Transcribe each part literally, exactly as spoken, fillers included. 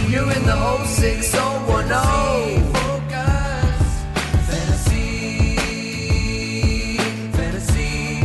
You're in the oh six oh one oh. Focus. Fantasy. Fantasy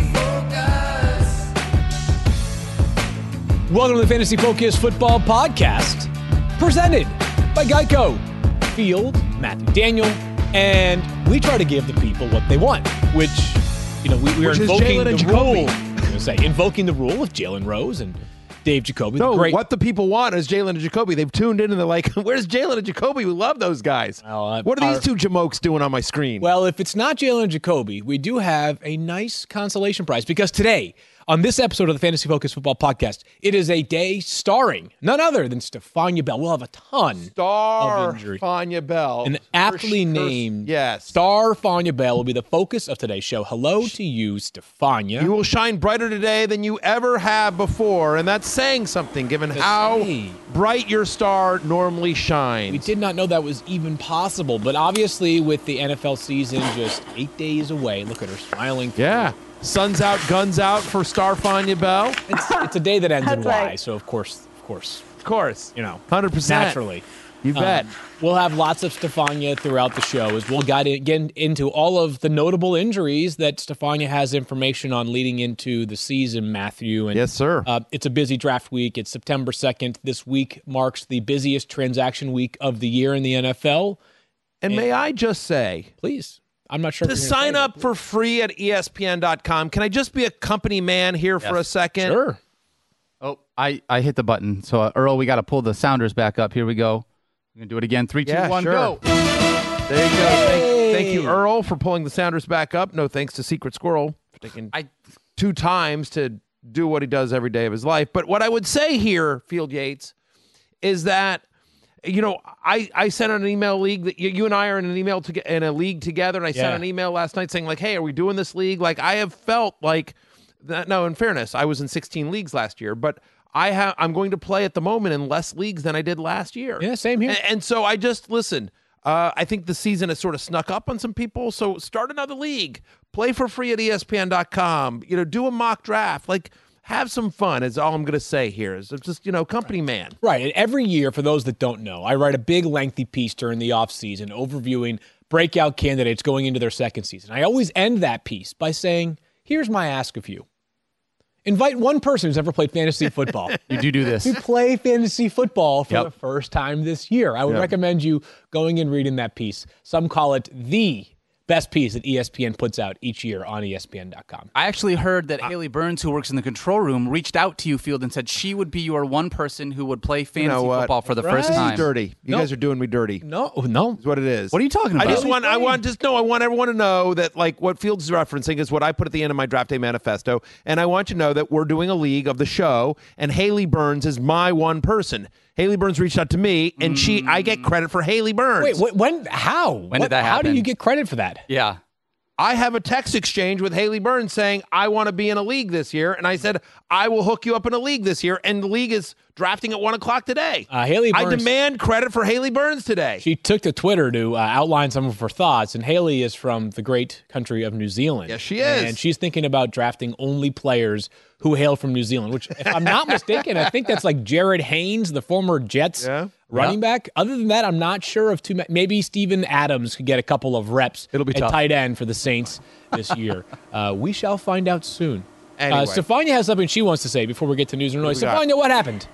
Focus. Welcome to the Fantasy Focus Football Podcast, presented by Geico. Field, Matthew Daniel, and we try to give the people what they want, which, you know, we, we are Which is invoking Jalen the and Jacoby. rule. I was going to say, invoking the rule of Jalen Rose and Dave Jacoby. No, the great, what the people want is Jalen and Jacoby. They've tuned in and they're like, where's Jalen and Jacoby? We love those guys. Well, uh, what are these our- two jamokes doing on my screen? Well, if it's not Jalen and Jacoby, we do have a nice consolation prize because today, on this episode of the Fantasy Focus Football Podcast, it is a day starring none other than Stephania Bell. We'll have a ton Star of injury. Fania Bell. An For aptly sure. named Yes. Star Fania Bell will be the focus of today's show. Hello to you, Stephania. You will shine brighter today than you ever have before, and that's saying something given To how say. bright your star normally shines. We did not know that was even possible, but obviously with the N F L season just eight days away, look at her smiling. Yeah. Sun's out, guns out for Star Fania Bell. It's, it's a day that ends in That's Y, right. so of course, of course, Of course. you know, one hundred percent. naturally. You bet. Um, we'll have lots of Stephania throughout the show as we'll get in- into all of the notable injuries that Stephania has information on leading into the season, Matthew. And, Yes, sir. Uh, it's a busy draft week. It's September second. This week marks the busiest transaction week of the year in the N F L. and may I just say, Please. I'm not sure. to if you're gonna sign say up it. for free at E S P N dot com, can I just be a company man here for a Yes. second? Sure. Oh, I, I hit the button. So, uh, Earl, we got to pull the sounders back up. Here we go. We're going to do it again. Three, two, Yeah, one, sure. go. There you go. Thank, thank you, Earl, for pulling the Sounders back up. No thanks to Secret Squirrel for taking I two times to do what he does every day of his life. But what I would say here, Field Yates, is that, you know, I, I sent out an email league that you, you and I are in an email to, in a league together, and I Yeah. sent an email last night saying like, hey, are we doing this league? Like, I have felt like that. No, in fairness, I was in sixteen leagues last year, but I have I'm going to play at the moment in less leagues than I did last year. Yeah, same here. And, and so I just listen. Uh, I think the season has sort of snuck up on some people. So start another league, play for free at E S P N dot com. You know, do a mock draft. Like, have some fun. Is all I'm going to say here. Is just, you know, company man. Right. And every year, for those that don't know, I write a big, lengthy piece during the offseason overviewing breakout candidates going into their second season. I always end that piece by saying, here's my ask of you. Invite one person who's ever played fantasy football you do do this. to play fantasy football for Yep. the first time this year. I would Yep. recommend you going and reading that piece. Some call it the best piece that E S P N puts out each year on E S P N dot com. I actually heard that Haley Burns, who works in the control room, reached out to you, Field, and said she would be your one person who would play fantasy know what? football for the Right. first This is time. dirty. You No. guys are doing me dirty. No, no. Is what it is. What are you talking I about? just want, I want, just no, I want everyone to know that, like, what Fields is referencing is what I put at the end of my draft day manifesto, and I want you to know that we're doing a league of the show, and Haley Burns is my one person. Haley Burns reached out to me, and she, I get credit for Haley Burns. Wait, what, when, how? When did that How do happen? you get credit for that? Yeah. I have a text exchange with Haley Burns saying, I want to be in a league this year. And I said, I will hook you up in a league this year. And the league is drafting at one o'clock today. Uh, Haley I Burns- demand credit for Haley Burns today. She took to Twitter to uh, outline some of her thoughts, and Haley is from the great country of New Zealand. Yes, she is. And she's thinking about drafting only players who hail from New Zealand, which, if I'm not mistaken, I think that's like Jared Haynes, the former Jets Yeah. running back. Other than that, I'm not sure of too many. Maybe Steven Adams could get a couple of reps It'll be at tough. tight end for the Saints this year. uh, we shall find out soon. Anyway. Uh, Stefania has something she wants to say before we get to news and noise. we got? Stefania, what happened?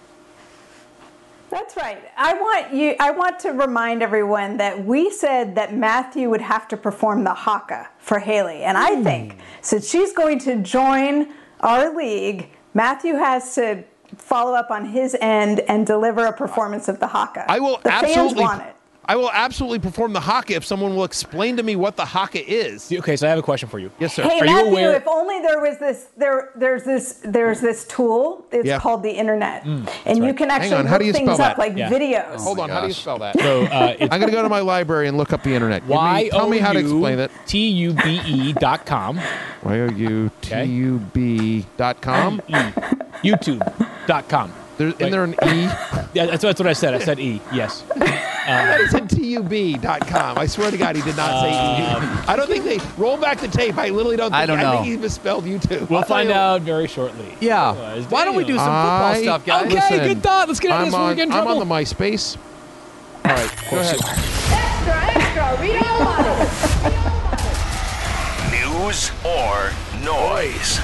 That's right. I want you. I want to remind everyone that we said that Matthew would have to perform the haka for Haley, and I think since she's going to join our league, Matthew has to follow up on his end and deliver a performance of the haka. I will the absolutely. fans want it. I will absolutely perform the haka if someone will explain to me what the haka is. Okay, so I have a question for you. Yes, sir. Hey Are you Matthew, aware- if only there was this there there's this there's this tool. It's Yeah. called the internet, and you right. can actually on, how do you look spell things up that? like Yeah. videos. Hold on. How do you gosh. spell that? So uh, it's I'm going to go to my library and look up the internet. Give me- Y Tell me how to explain O it. U T U B E dot com. Y O U T U B dot com. E. YouTube dot com. There, isn't there an E? Yeah, that's, that's what I said. I said E. Yes. I said T U B dot com. I swear to God, he did not say E. I don't think they roll back the tape. I literally don't. Think, I don't I know. think he misspelled YouTube. We'll I'll tell find you- out very shortly. Yeah. Otherwise, Why don't we do Daniel. some football I- stuff, guys? Okay, Listen, good thought. Let's get into I'm this before we on, get in I'm trouble. on the MySpace. All right, go ahead. Extra, extra, read all about it. News or noise?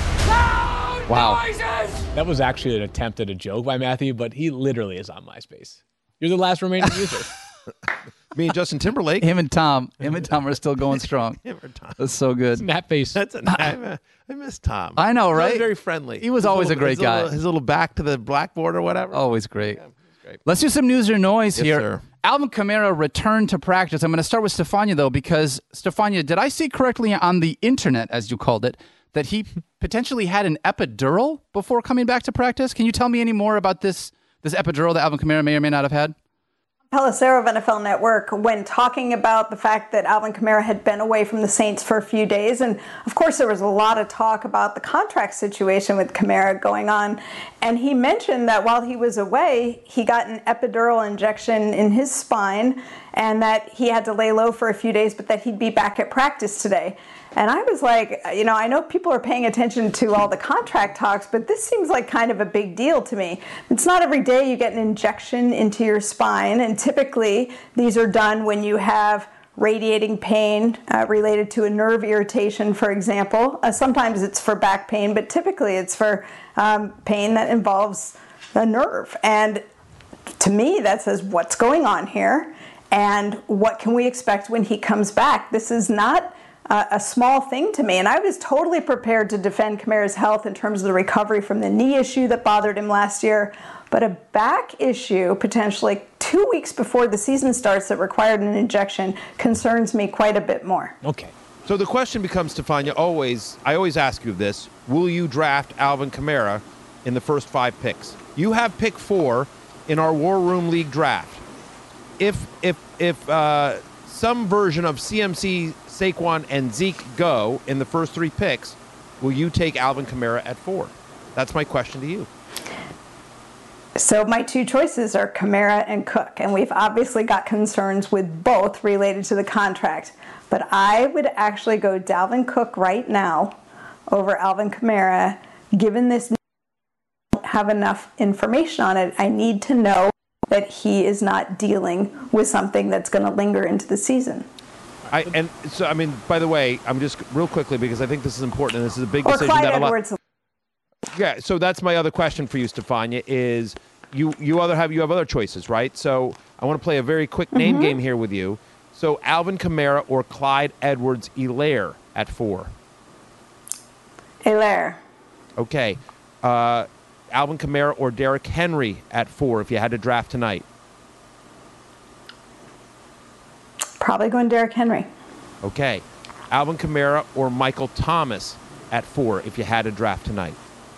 Wow. That was actually an attempt at a joke by Matthew, but he literally is on MySpace. You're the last remaining user. Me and Justin Timberlake. Him and Tom. Him and Tom are still going strong. Him or Tom. That's so good. That face. That's a, I, I miss Tom. I know, He was right? very friendly. He was His always little- a great his little- guy. His little back to the blackboard or whatever. Always great. great. Let's do some news or noise Yes, here. sir. Alvin Kamara returned to practice. I'm going to start with Stefania, though, because, Stefania, did I see correctly on the internet, as you called it, that he potentially had an epidural before coming back to practice? Can you tell me any more about this, this epidural that Alvin Kamara may or may not have had? Pelissero of N F L Network, when talking about the fact that Alvin Kamara had been away from the Saints for a few days. And of course, there was a lot of talk about the contract situation with Kamara going on. And he mentioned that while he was away, he got an epidural injection in his spine and that he had to lay low for a few days, but that he'd be back at practice today. And I was like, you know, I know people are paying attention to all the contract talks, but this seems like kind of a big deal to me. It's not every day you get an injection into your spine, and typically these are done when you have radiating pain uh, related to a nerve irritation, for example. Uh, sometimes it's for back pain, but typically it's for um, pain that involves the nerve. And to me, that says what's going on here and what can we expect when he comes back. This is not Uh, a small thing to me, and I was totally prepared to defend Kamara's health in terms of the recovery from the knee issue that bothered him last year, but a back issue potentially two weeks before the season starts that required an injection concerns me quite a bit more. Okay. So the question becomes, Stefania, always, I always ask you this, will you draft Alvin Kamara in the first five picks? You have pick four in our War Room League draft. If, if, if uh, some version of C M C, Saquon, and Zeke go in the first three picks, will you take Alvin Kamara at four? That's my question to you. So my two choices are Kamara and Cook, and we've obviously got concerns with both related to the contract. But I would actually go Dalvin Cook right now over Alvin Kamara, given this don't have enough information on it. I need to know that he is not dealing with something that's going to linger into the season. I, and so, I mean, by the way, I'm just real quickly, because I think this is important, and this is a big Or decision Clyde that a lot. Edwards. Yeah, so that's my other question for you, Stefania, is you you other have you have other choices, right? So I want to play a very quick name Mm-hmm. game here with you. So Alvin Kamara or Clyde Edwards-Helaire at four. Helaire. Okay. Uh, Alvin Kamara or Derrick Henry at four if you had to draft tonight. Probably going Derrick Henry. Okay. Alvin Kamara or Michael Thomas at four if you had to draft tonight.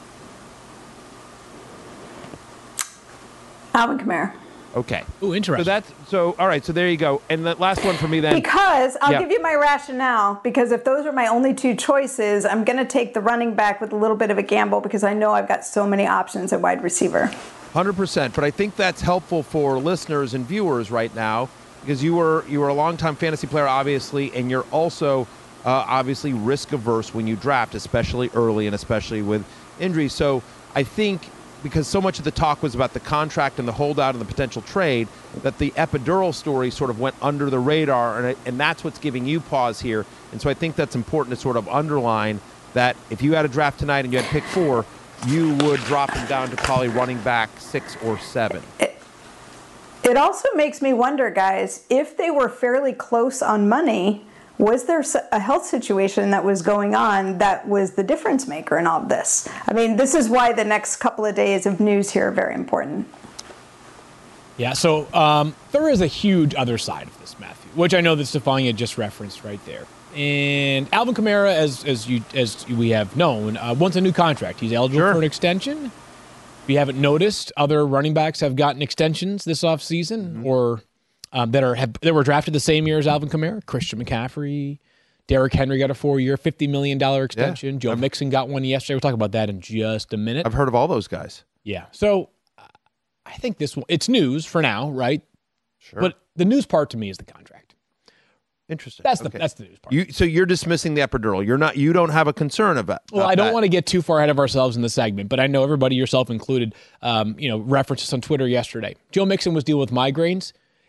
Alvin Kamara. Okay. Ooh, interesting. So that's so all right, so there you go. And the last one for me then. Because I'll Yeah. give you my rationale, because if those are my only two choices, I'm going to take the running back with a little bit of a gamble because I know I've got so many options at wide receiver. one hundred percent. But I think that's helpful for listeners and viewers right now, because you were you were a longtime fantasy player, obviously, and you're also uh, obviously risk averse when you draft, especially early and especially with injuries. So I think because so much of the talk was about the contract and the holdout and the potential trade, that the epidural story sort of went under the radar, and, it, and that's what's giving you pause here. And so I think that's important to sort of underline that if you had a draft tonight and you had pick four, you would drop him down to probably running back six or seven. It also makes me wonder, guys, if they were fairly close on money, was there a health situation that was going on that was the difference maker in all of this? I mean, this is why the next couple of days of news here are very important. Yeah, so um, there is a huge other side of this, Matthew, which I know that Stefania just referenced right there. And Alvin Kamara, as as you as we have known, uh, wants a new contract. He's eligible Sure. for an extension. If you haven't noticed, other running backs have gotten extensions this offseason, mm-hmm. or um, that are have, that were drafted the same year as Alvin Kamara. Christian McCaffrey, Derrick Henry got a four-year, fifty million dollars extension. Yeah. Joe I've, Mixon got one yesterday. We'll talk about that in just a minute. I've heard of all those guys. Yeah, so uh, I think this one, it's news for now, right? Sure. But the news part to me is the contract. Interesting. That's the Okay. that's the news part. You, so you're dismissing the epidural. You're not. You don't have a concern about. well, about I don't that. want to get too far ahead of ourselves in the segment, but I know everybody, yourself included, um, you know, references on Twitter yesterday. Joe Mixon was dealing with migraines,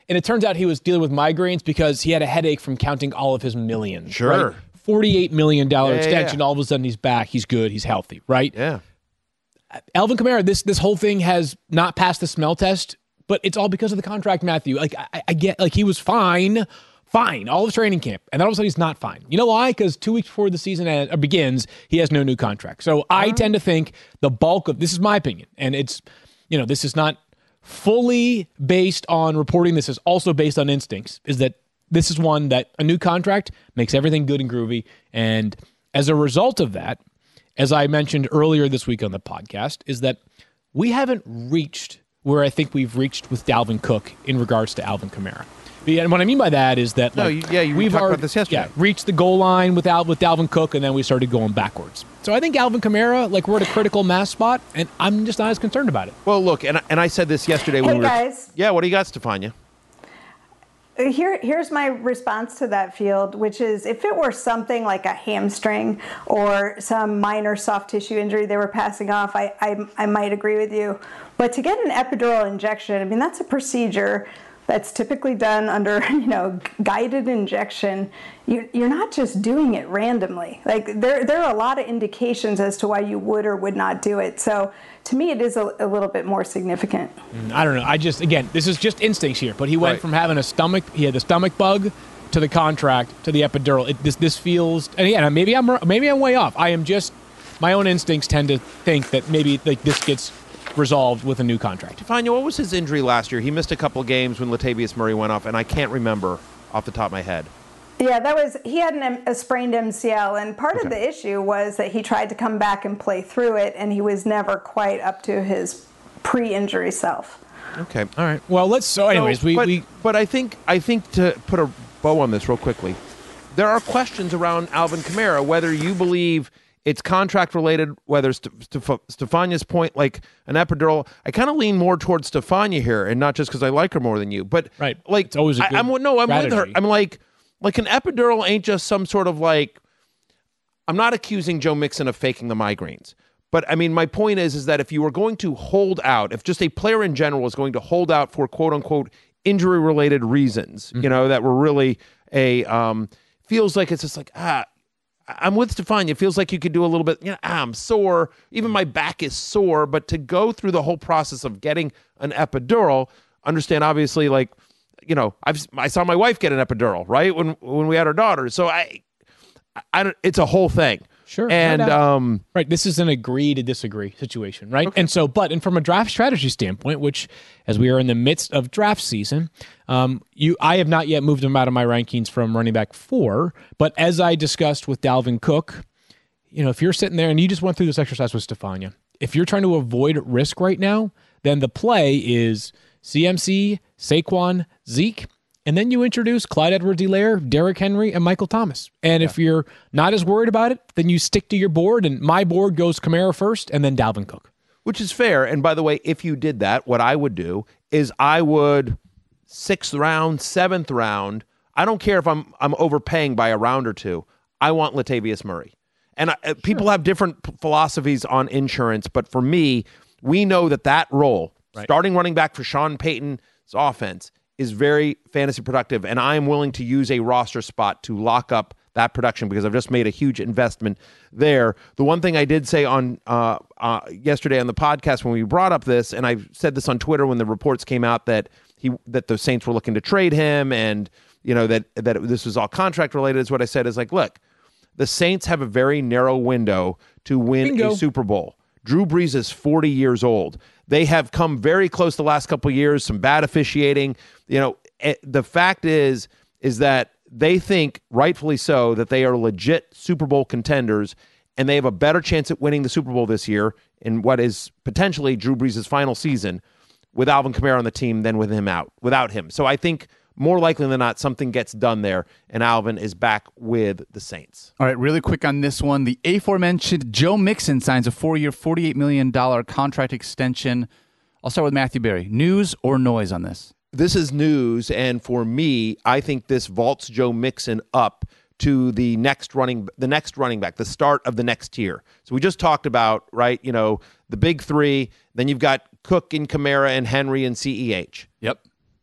And it turns out he was dealing with migraines because he had a headache from counting all of his millions. Sure. Right? forty-eight million dollars Yeah, yeah, extension. yeah. All of a sudden he's back. He's good. He's healthy, right? Yeah. Alvin Kamara, this this whole thing has not passed the smell test, but it's all because of the contract, Matthew. Like, I, I get, like, he was fine, fine, all of training camp, and then all of a sudden he's not fine. You know why? Because two weeks before the season ends, or begins, he has no new contract. So I tend to think the bulk of, this is my opinion, and it's, you know, this is not fully based on reporting. This is also based on instincts, is that this is one that a new contract makes everything good and groovy. And as a result of that, as I mentioned earlier this week on the podcast, is that we haven't reached where I think we've reached with Dalvin Cook in regards to Alvin Kamara. And what I mean by that is that, No, like, you- yeah, you we've talked already, about this yesterday. Yeah, reached the goal line with, Al, with Dalvin Cook, and then we started going backwards. So I think Alvin Kamara, like, we're at a critical mass spot, and I'm just not as concerned about it. Well, look, and, and I said this yesterday when Hey, we were. guys. Yeah, what do you got, Stefania? Here, here's my response to that, Field, which is if it were something like a hamstring or some minor soft tissue injury they were passing off, I, I, I might agree with you. But to get an epidural injection, I mean, that's a procedure that's typically done under, you know, guided injection. You're, you're not just doing it randomly. Like, there, there are a lot of indications as to why you would or would not do it. So to me, it is a, a little bit more significant. I don't know. I just, again, this is just instincts here, but he went Right. from having a stomach, he had the stomach bug, to the contract, to the epidural. It, this this feels, and again, maybe I'm maybe I'm way off. I am just, my own instincts tend to think that maybe like this gets resolved with a new contract. Stefania, what was his injury last year? He missed a couple of games when Latavius Murray went off, and I can't remember off the top of my head. Yeah, that was, he had an, a sprained M C L, and part Okay. of the issue was that he tried to come back and play through it, and he was never quite up to his pre-injury self. Okay. All right. Well, let's, so anyways, So, we, but, we but I think I think to put a bow on this real quickly, there are questions around Alvin Kamara, whether you believe it's contract related, whether St- Stef- Stefania's point, like an epidural. I kind of lean more towards Stefania here, and not just because I like her more than you, but Right. like It's always a I, good I'm no, I'm with her. strategy. I'm like like an epidural ain't just some sort of like. I'm not accusing Joe Mixon of faking the migraines. But I mean, my point is, is that if you were going to hold out, if just a player in general is going to hold out for quote unquote injury related reasons, Mm-hmm. you know, that were really a, um, feels like it's just like, ah, I'm with Stefania. It feels like you could do a little bit, you know, ah, I'm sore. Even my back is sore. But to go through the whole process of getting an epidural, understand, obviously, like, you know, I've, I saw my wife get an epidural, right? When, when we had our daughter. So I, I don't, it's a whole thing. Sure, no And, doubt. um, Right. This is an agree to disagree situation, right? And so, but and from a draft strategy standpoint, which as we are in the midst of draft season, um, you I have not yet moved him out of my rankings from running back four. But as I discussed with Dalvin Cook, you know, if you're sitting there and you just went through this exercise with Stefania, if you're trying to avoid risk right now, then the play is C M C, Saquon, Zeke. And then you introduce Clyde Edwards-Helaire, Derrick Henry, and Michael Thomas. And if you're not as worried about it, then you stick to your board. And my board goes Kamara first and then Dalvin Cook. which is fair. And by the way, if you did that, what I would do is I would sixth round, seventh round. I don't care if I'm I'm overpaying by a round or two. I want Latavius Murray. And I, people have different p- philosophies on insurance, but for me, we know that that role, Right. starting running back for Sean Payton's offense, is very fantasy productive, and I am willing to use a roster spot to lock up that production because I've just made a huge investment there. The one thing I did say on uh, uh, yesterday on the podcast when we brought up this, and I said this on Twitter when the reports came out that he that the Saints were looking to trade him, and you know that that this was all contract related, is what I said is like, look, the Saints have a very narrow window to win Bingo. a Super Bowl. Drew Brees is forty years old. They have come very close the last couple of years, some bad officiating. You know, eh, the fact is, is that they think, rightfully so, that they are legit Super Bowl contenders, and they have a better chance at winning the Super Bowl this year in what is potentially Drew Brees' final season with Alvin Kamara on the team than with him out, without him. So I think more likely than not, something gets done there, and Alvin is back with the Saints. All right, really quick on this one. The aforementioned Joe Mixon signs a four-year, forty-eight million dollars contract extension. I'll start with Matthew Berry. News or noise on this? This is news, and for me, I think this vaults Joe Mixon up to the next running, the next running back, the start of the next tier. So we just talked about, right, you know, the big three. Then you've got Cook and Kamara and Henry and C E H. Yep.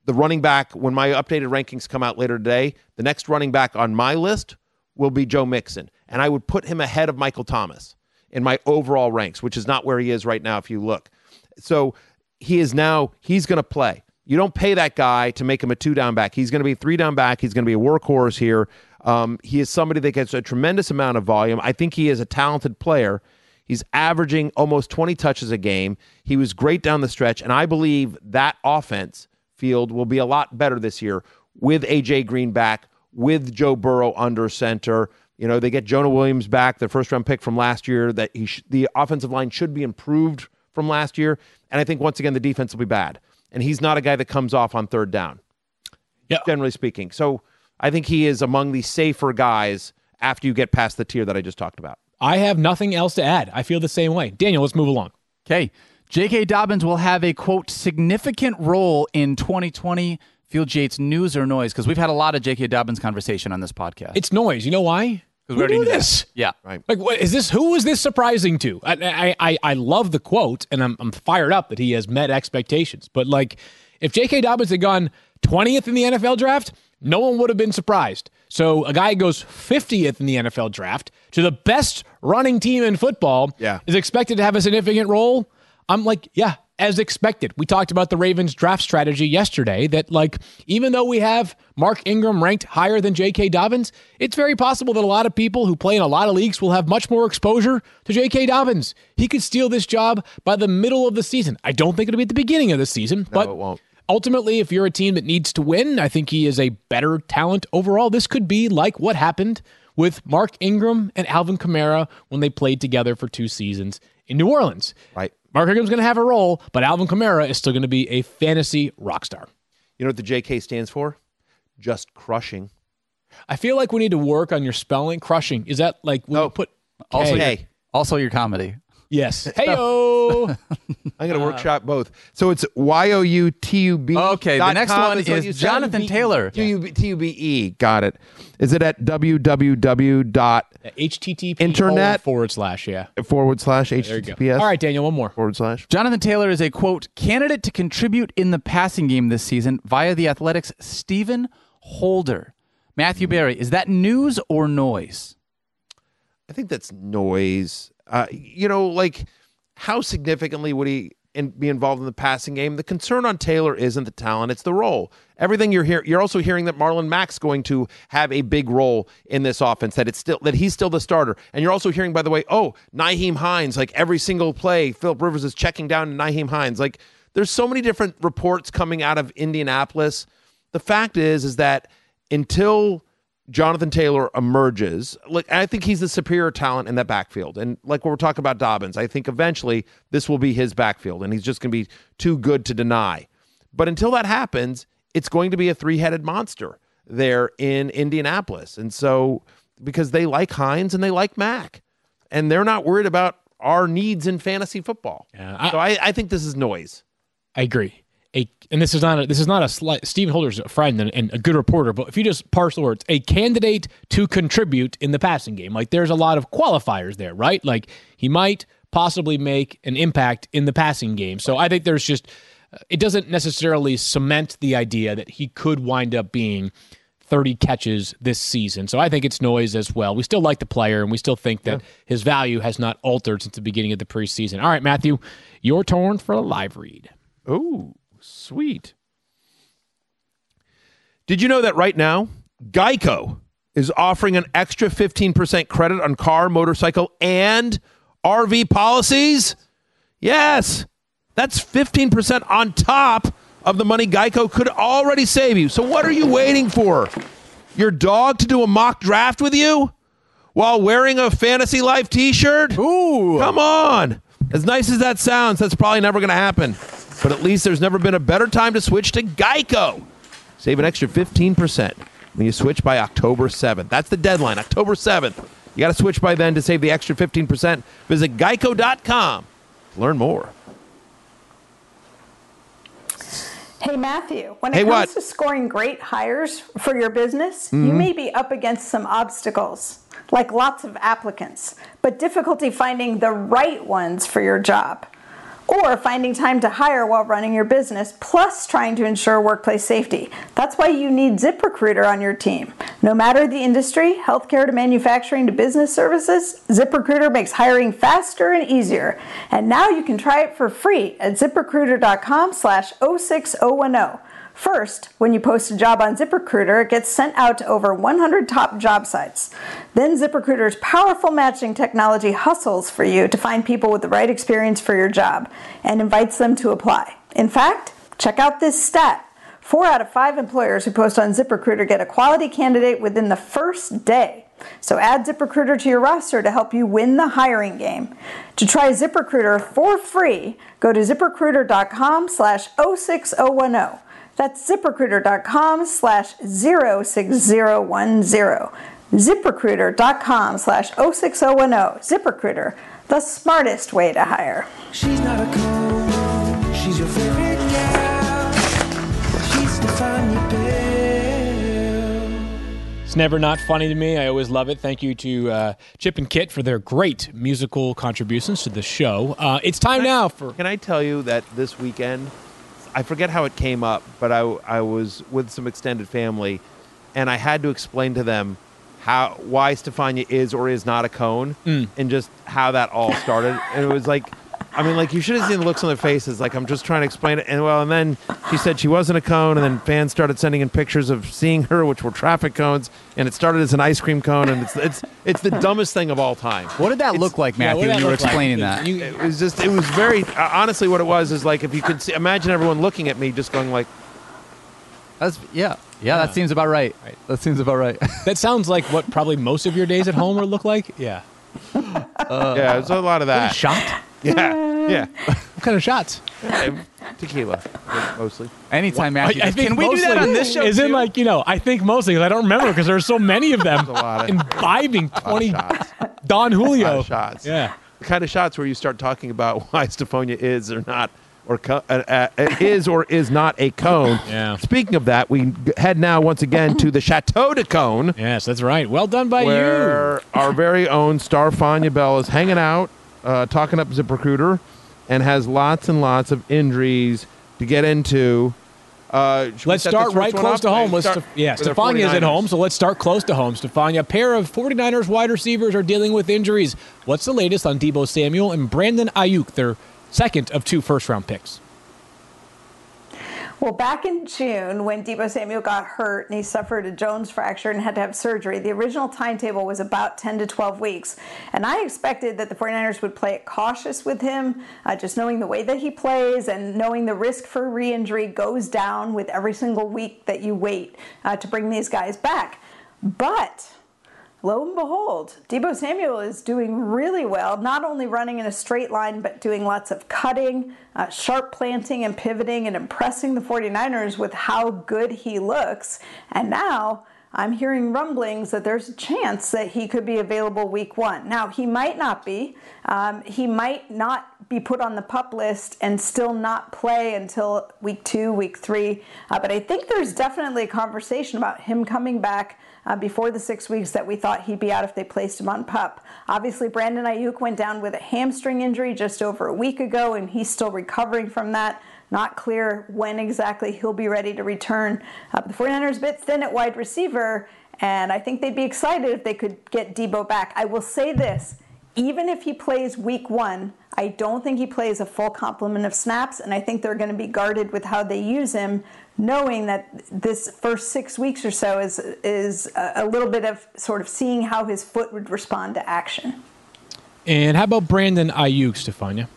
the running back, when my updated rankings come out later today, the next running back on my list will be Joe Mixon. And I would put him ahead of Michael Thomas in my overall ranks, which is not where he is right now if you look. So he is now, he's going to play. You don't pay that guy to make him a two-down back. He's going to be a three-down back. He's going to be a workhorse here. Um, he is somebody that gets a tremendous amount of volume. I think he is a talented player. He's averaging almost twenty touches a game. He was great down the stretch, and I believe that offense field will be a lot better this year with A J Green back, with Joe Burrow under center. You know, they get Jonah Williams back, the first-round pick from last year. That he sh- the offensive line should be improved from last year, and I think, once again, the defense will be bad. And he's not a guy that comes off on third down, yeah. generally speaking. So I think he is among the safer guys after you get past the tier that I just talked about. I have nothing else to add. I feel the same way. Daniel, let's move along. Okay. J K. Dobbins will have a, quote, significant role in twenty twenty Field Yates news or noise, because we've had a lot of J K. Dobbins conversation on this podcast. It's noise. You know why? Because we already knew knew that. this. Yeah. Right. Like, what is this? Who was this surprising to? I, I, I, I love the quote, and I'm, I'm fired up that he has met expectations. But like, if J K. Dobbins had gone twentieth in the N F L draft, no one would have been surprised. So a guy goes fiftieth in the N F L draft to the best running team in football Yeah. is expected to have a significant role. I'm like, yeah, as expected. We talked about the Ravens draft strategy yesterday that, like, even though we have Mark Ingram ranked higher than J K. Dobbins, it's very possible that a lot of people who play in a lot of leagues will have much more exposure to J K. Dobbins. He could steal this job by the middle of the season. I don't think it'll be at the beginning of the season, but it won't. Ultimately, if you're a team that needs to win, I think he is a better talent overall. This could be like what happened with Mark Ingram and Alvin Kamara when they played together for two seasons in New Orleans. Right. Mark Ingram's going to have a role, but Alvin Kamara is still going to be a fantasy rock star. You know what the J K stands for? Just crushing. I feel like we need to work on your spelling. Crushing. Is that like when No. you put Also, K? your, Hey. also your comedy. Yes. Hey-o. I'm going to workshop both. So it's Y O U T U B. Okay, the next one what is you said? Jonathan Taylor. T U B E. Got it. Is it at www dot H T T P Internet forward slash, yeah. forward slash There you go. HTTPS? All right, Daniel, one more. Forward slash. Jonathan Taylor is a, quote, candidate to contribute in the passing game this season via the Athletics' Stephen Holder. Matthew Berry, is that news or noise? I think that's noise. Uh, you know, like, how significantly would he in, be involved in the passing game? The concern on Taylor isn't the talent; it's the role. Everything you're hearing, you're also hearing that Marlon Mack's going to have a big role in this offense. That it's still that he's still the starter, and you're also hearing, by the way, oh, Nyheim Hines. Like every single play, Philip Rivers is checking down to Nyheim Hines. Like there's so many different reports coming out of Indianapolis. The fact is, is that until Jonathan Taylor emerges, like I think he's the superior talent in that backfield. And like when we're talking about Dobbins, I think eventually this will be his backfield and he's just going to be too good to deny. But until that happens, it's going to be a three-headed monster there in Indianapolis. And so because they like Hines and they like Mack and they're not worried about our needs in fantasy football. Yeah, I- so I, I think this is noise. I agree. A, and this is not a, this is not a slight. Stephen Holder's a friend and, and a good reporter, but if you just parse the words, a candidate to contribute in the passing game, like there's a lot of qualifiers there, right? Like he might possibly make an impact in the passing game. So I think there's just it doesn't necessarily cement the idea that he could wind up being thirty catches this season. So I think it's noise as well. We still like the player, and we still think that yeah. his value has not altered since the beginning of the preseason. All right, Matthew, your turn for a live read. Oh. Sweet. Did you know that right now, Geico is offering an extra fifteen percent credit on car, motorcycle, and R V policies? Yes. That's fifteen percent on top of the money Geico could already save you. So what are you waiting for? Your dog to do a mock draft with you while wearing a Fantasy Life t-shirt? Ooh. Come on. As nice as that sounds, that's probably never going to happen. But at least there's never been a better time to switch to Geico. Save an extra fifteen percent when you switch by October seventh. That's the deadline, October seventh. You got to switch by then to save the extra fifteen percent. Visit geico dot com to learn more. Hey, Matthew, when it Hey, comes what? to scoring great hires for your business, mm-hmm. you may be up against some obstacles, like lots of applicants, but difficulty finding the right ones for your job. or finding time to hire while running your business, plus trying to ensure workplace safety. That's why you need ZipRecruiter on your team. No matter the industry, healthcare to manufacturing to business services, ZipRecruiter makes hiring faster and easier. And now you can try it for free at ZipRecruiter.com slash 06010. First, when you post a job on ZipRecruiter, it gets sent out to over one hundred top job sites. Then ZipRecruiter's powerful matching technology hustles for you to find people with the right experience for your job and invites them to apply. In fact, check out this stat. Four out of five employers who post on ZipRecruiter get a quality candidate within the first day. So add ZipRecruiter to your roster to help you win the hiring game. To try ZipRecruiter for free, go to ZipRecruiter.com slash 06010. That's ZipRecruiter.com slash 06010. ZipRecruiter.com slash 06010. ZipRecruiter, the smartest way to hire. She's not a cone, she's your favorite gal. She's Stefania Bell. It's never not funny to me. I always love it. Thank you to uh, Chip and Kit for their great musical contributions to the show. Uh, it's time Can I- now for... Can I tell you that this weekend, I forget how it came up, but I, I was with some extended family, and I had to explain to them how why Stefania is or is not a cone, Mm. and just how that all started. And it was like, I mean, like, you should have seen the looks on their faces. Like, I'm just trying to explain it. And, well, and then she said she wasn't a cone, and then fans started sending in pictures of seeing her, which were traffic cones, and it started as an ice cream cone, and it's it's it's the dumbest thing of all time. What did that It's- look like, Yeah, Matthew, what when did you were that look like? explaining that? You- It was just, it was very, uh, honestly, what it was is like, if you could see, imagine everyone looking at me just going like, That's, yeah. yeah, that seems about right. Right. That seems about right. That sounds like what probably most of your days at home would look like. Yeah. yeah, there's a lot of that. Shot? Yeah, yeah. What kind of shots? Yeah, tequila, mostly. Anytime, Matthew. I think Can we do that mostly- on this show, Is it too? like, you know, I think mostly because I don't remember because there's so many of them a lot of- imbibing twenty shots. Don A lot Julio. of shots. Yeah. The kind of shots where you start talking about why Stefania is or not, or co- uh, uh, is or is not a cone. Yeah. Speaking of that, we head now once again to the Chateau de Cone, Yes, that's right. Well done by where our very own Starfania Bell is hanging out, uh, talking up ZipRecruiter, and has lots and lots of injuries to get into. Uh, should we Let's set start this right first one close up? to home. Let's Let's start Steph- yeah, with our Stefania's at 49ers. home, so let's start close to home. Stefania, a pair of 49ers wide receivers are dealing with injuries. What's the latest on Deebo Samuel and Brandon Ayuk, their second of two first-round picks? Well, back in June, when Deebo Samuel got hurt and he suffered a Jones fracture and had to have surgery, the original timetable was about ten to twelve weeks. And I expected that the 49ers would play it cautious with him, uh, just knowing the way that he plays and knowing the risk for re-injury goes down with every single week that you wait uh, to bring these guys back. But lo and behold, Deebo Samuel is doing really well, not only running in a straight line, but doing lots of cutting, uh, sharp planting and pivoting and impressing the 49ers with how good he looks. And now I'm hearing rumblings that there's a chance that he could be available week one. Now, he might not be. Um, he might not be put on the PUP list and still not play until week two, week three. Uh, but I think there's definitely a conversation about him coming back Uh, before the six weeks that we thought he'd be out if they placed him on PUP. Obviously, Brandon Ayuk went down with a hamstring injury just over a week ago, and he's still recovering from that. Not clear when exactly he'll be ready to return. Uh, the 49ers a bit thin at wide receiver, and I think they'd be excited if they could get Deebo back. I will say this, even if he plays week one, I don't think he plays a full complement of snaps, and I think they're going to be guarded with how they use him, knowing that this first six weeks or so is is a, a little bit of sort of seeing how his foot would respond to action. And how about Brandon Ayuk, Stefania?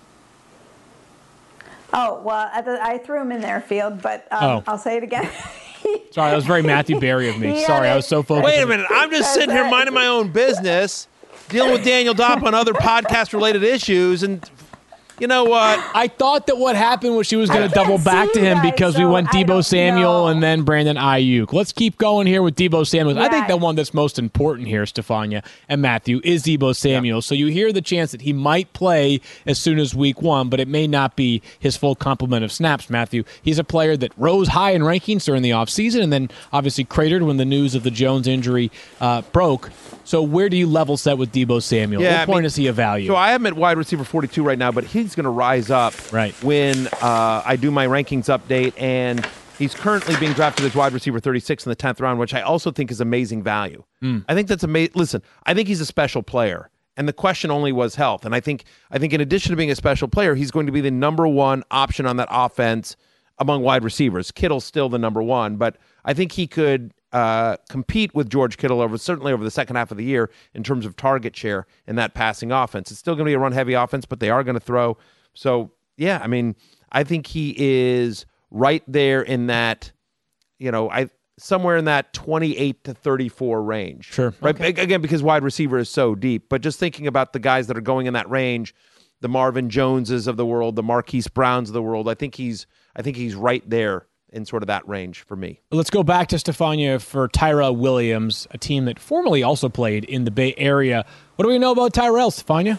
Oh, well, I, I threw him in their field, but um, Oh. I'll say it again. Sorry, that was very Matthew Berry of me. Yeah, Sorry, I was so focused. Wait a minute. I'm just sitting here minding my own business, dealing with Daniel Dopp on other podcast-related issues, and you know what? I thought that what happened was she was going I to can't double back see to you him guys, because we so went I Deebo don't Samuel know. and then Brandon Ayuk. Let's keep going here with Deebo Samuel. I think Yeah. the one that's most important here, Stefania and Matthew, is Deebo Samuel. So you hear the chance that he might play as soon as week one, but it may not be his full complement of snaps, Matthew. He's a player that rose high in rankings during the offseason and then obviously cratered when the news of the Jones injury uh, broke. So where do you level set with Deebo Samuel? Yeah, what I point mean, is he of value? So I am at wide receiver forty-two right now, but he think he's going to rise up right. when uh, I do my rankings update, and he's currently being drafted as wide receiver thirty-six in the tenth round, which I also think is amazing value. Mm. I think that's amazing. Listen, I think he's a special player, and the question only was health. And I think, I think in addition to being a special player, he's going to be the number one option on that offense among wide receivers. Kittle's still the number one, but I think he could uh, compete with George Kittle over certainly over the second half of the year in terms of target share in that passing offense. It's still going to be a run-heavy offense, but they are going to throw. So, yeah, I mean, I think he is right there in that, you know, I somewhere in that twenty-eight to thirty-four range. Sure. Right. Okay. Again, because wide receiver is so deep. But just thinking about the guys that are going in that range, the Marvin Joneses of the world, the Marquise Browns of the world, I think he's I think he's right there in sort of that range for me. Let's go back to Stefania for Tyrell Williams, a team that formerly also played in the Bay Area. What do we know about Tyrell, Stefania?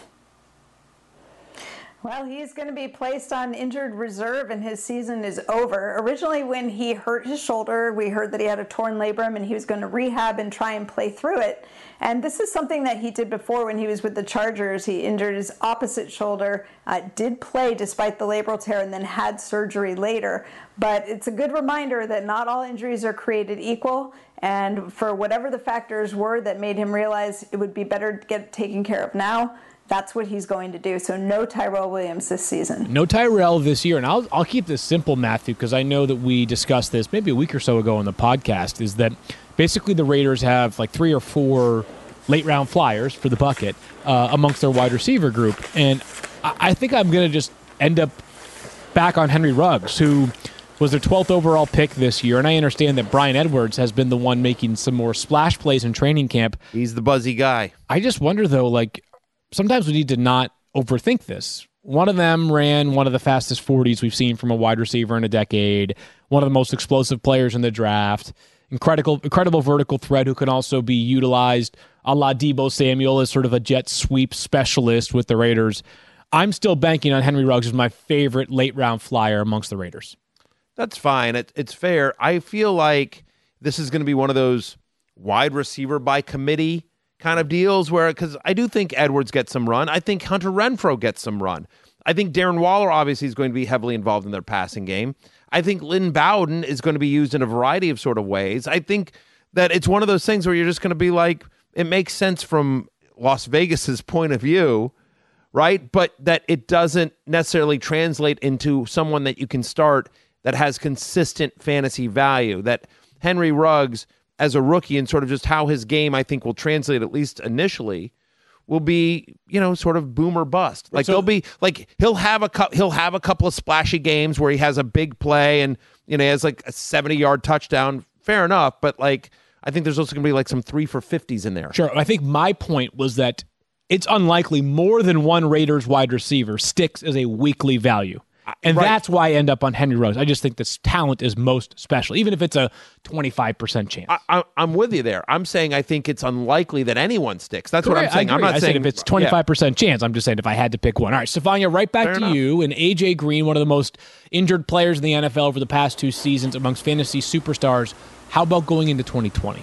Well, he's going to be placed on injured reserve and his season is over. Originally, when he hurt his shoulder, we heard that he had a torn labrum and he was going to rehab and try and play through it. And this is something that he did before when he was with the Chargers. He injured his opposite shoulder, uh, did play despite the labral tear, and then had surgery later. But it's a good reminder that not all injuries are created equal. And for whatever the factors were that made him realize it would be better to get taken care of now, that's what he's going to do. So no Tyrell Williams this season. No Tyrell this year. And I'll, I'll keep this simple, Matthew, because I know that we discussed this maybe a week or so ago on the podcast, is that basically the Raiders have like three or four late-round flyers for the bucket uh, amongst their wide receiver group. And I, I think I'm going to just end up back on Henry Ruggs, who was their twelfth overall pick this year. And I understand that Brian Edwards has been the one making some more splash plays in training camp. He's the buzzy guy. I just wonder, though, like, sometimes we need to not overthink this. One of them ran one of the fastest forties we've seen from a wide receiver in a decade, one of the most explosive players in the draft, incredible incredible vertical threat who can also be utilized a la Deebo Samuel as sort of a jet sweep specialist with the Raiders. I'm still banking on Henry Ruggs as my favorite late-round flyer amongst the Raiders. That's fine. It, it's fair. I feel like this is going to be one of those wide receiver by committee kind of deals where, because I do think Edwards gets some run. I think Hunter Renfrow gets some run. I think Darren Waller obviously is going to be heavily involved in their passing game. I think Lynn Bowden is going to be used in a variety of sort of ways. I think that it's one of those things where you're just going to be like, it makes sense from Las Vegas's point of view, right? But that it doesn't necessarily translate into someone that you can start that has consistent fantasy value. That Henry Ruggs, as a rookie, and sort of just how his game, I think, will translate, at least initially, will be, you know, sort of boom or bust. Like, So- there'll be, like, he'll have a cu- he'll have a couple of splashy games where he has a big play and, you know, he has like a seventy-yard touchdown. Fair enough, but like, I think there's also going to be like some three for fifties in there. Sure. I think my point was that it's unlikely more than one Raiders wide receiver sticks as a weekly value. And right. that's why I end up on Henry Ruggs. I just think this talent is most special, even if it's a twenty-five percent chance. I, I, I'm with you there. I'm saying I think it's unlikely that anyone sticks. That's what I'm Correct. saying. I I'm agree. not I saying said if it's twenty-five percent chance. I'm just saying if I had to pick one. All right, Stefania, right back Fair to enough. you. And A J Green, one of the most injured players in the N F L over the past two seasons amongst fantasy superstars. How about going into twenty twenty?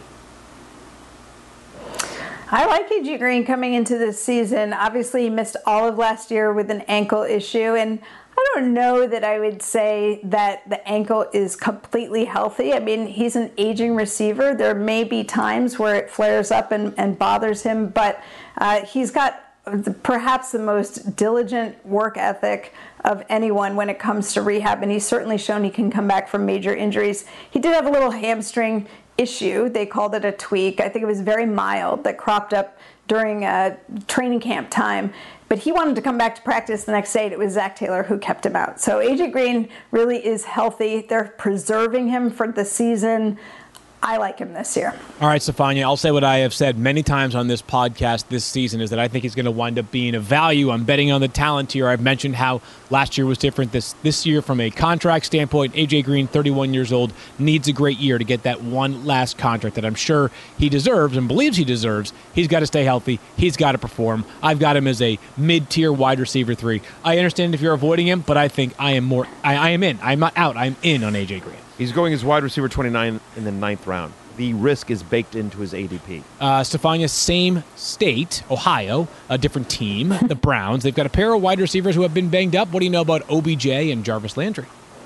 I like A J Green coming into this season. Obviously, he missed all of last year with an ankle issue, and I don't know that I would say that the ankle is completely healthy. I mean, he's an aging receiver. There may be times where it flares up and, and bothers him, but uh, he's got the, perhaps the most diligent work ethic of anyone when it comes to rehab, and he's certainly shown he can come back from major injuries. He did have a little hamstring issue. They called it a tweak. I think it was very mild that cropped up during uh, training camp time. But he wanted to come back to practice the next day, and it was Zach Taylor who kept him out. So A J Green really is healthy. They're preserving him for the season. I like him this year. All right, Stefania, I'll say what I have said many times on this podcast this season is that I think he's going to wind up being a value. I'm betting on the talent here. I've mentioned how last year was different. This this year, from a contract standpoint, A J Green, thirty-one years old, needs a great year to get that one last contract that I'm sure he deserves and believes he deserves. He's got to stay healthy. He's got to perform. I've got him as a mid-tier wide receiver three. I understand if you're avoiding him, but I think I am more. I, I am in. I'm not out. I'm in on A J Green. He's going as wide receiver twenty-nine in the ninth round. The risk is baked into his A D P. Uh, Stefania, same state, Ohio, a different team, the Browns. They've got a pair of wide receivers who have been banged up. What do you know about O B J and Jarvis Landry?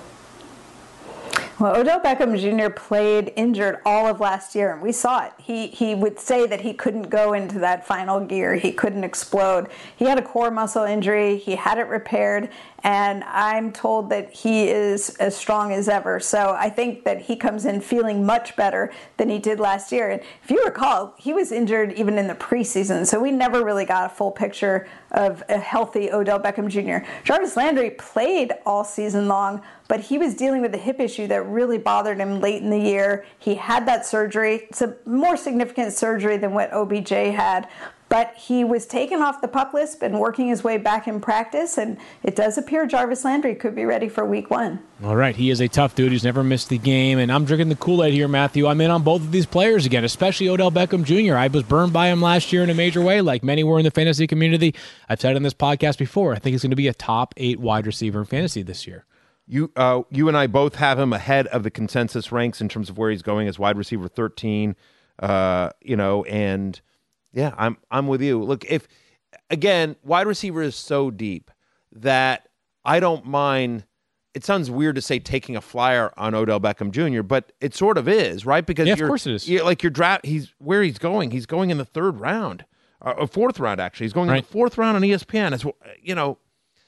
Well, Odell Beckham Junior played injured all of last year, and we saw it. He he would say that he couldn't go into that final gear. He couldn't explode. He had a core muscle injury. He had it repaired, and I'm told that he is as strong as ever. So I think that he comes in feeling much better than he did last year. And if you recall, he was injured even in the preseason, so we never really got a full picture of a healthy Odell Beckham Junior Jarvis Landry played all season long, but he was dealing with a hip issue that really bothered him late in the year. He had that surgery. It's a more significant surgery than what O B J had, but he was taken off the PUP list and working his way back in practice, and it does appear Jarvis Landry could be ready for week one. All right, he is a tough dude. He's never missed the game, and I'm drinking the Kool-Aid here, Matthew. I'm in on both of these players again, especially Odell Beckham Junior I was burned by him last year in a major way, like many were in the fantasy community. I've said on this podcast before, I think he's going to be a top eight wide receiver in fantasy this year. You uh, you and I both have him ahead of the consensus ranks in terms of where he's going as wide receiver thirteen. Uh, you know, and yeah, I'm I'm with you. Look, if again, wide receiver is so deep that I don't mind. It sounds weird to say taking a flyer on Odell Beckham Junior, but it sort of is, right? Because yeah, of you're, course it is. You're, like your draft, he's where he's going. He's going in the third round, uh, or fourth round actually. He's going right. in the fourth round on E S P N. As you know,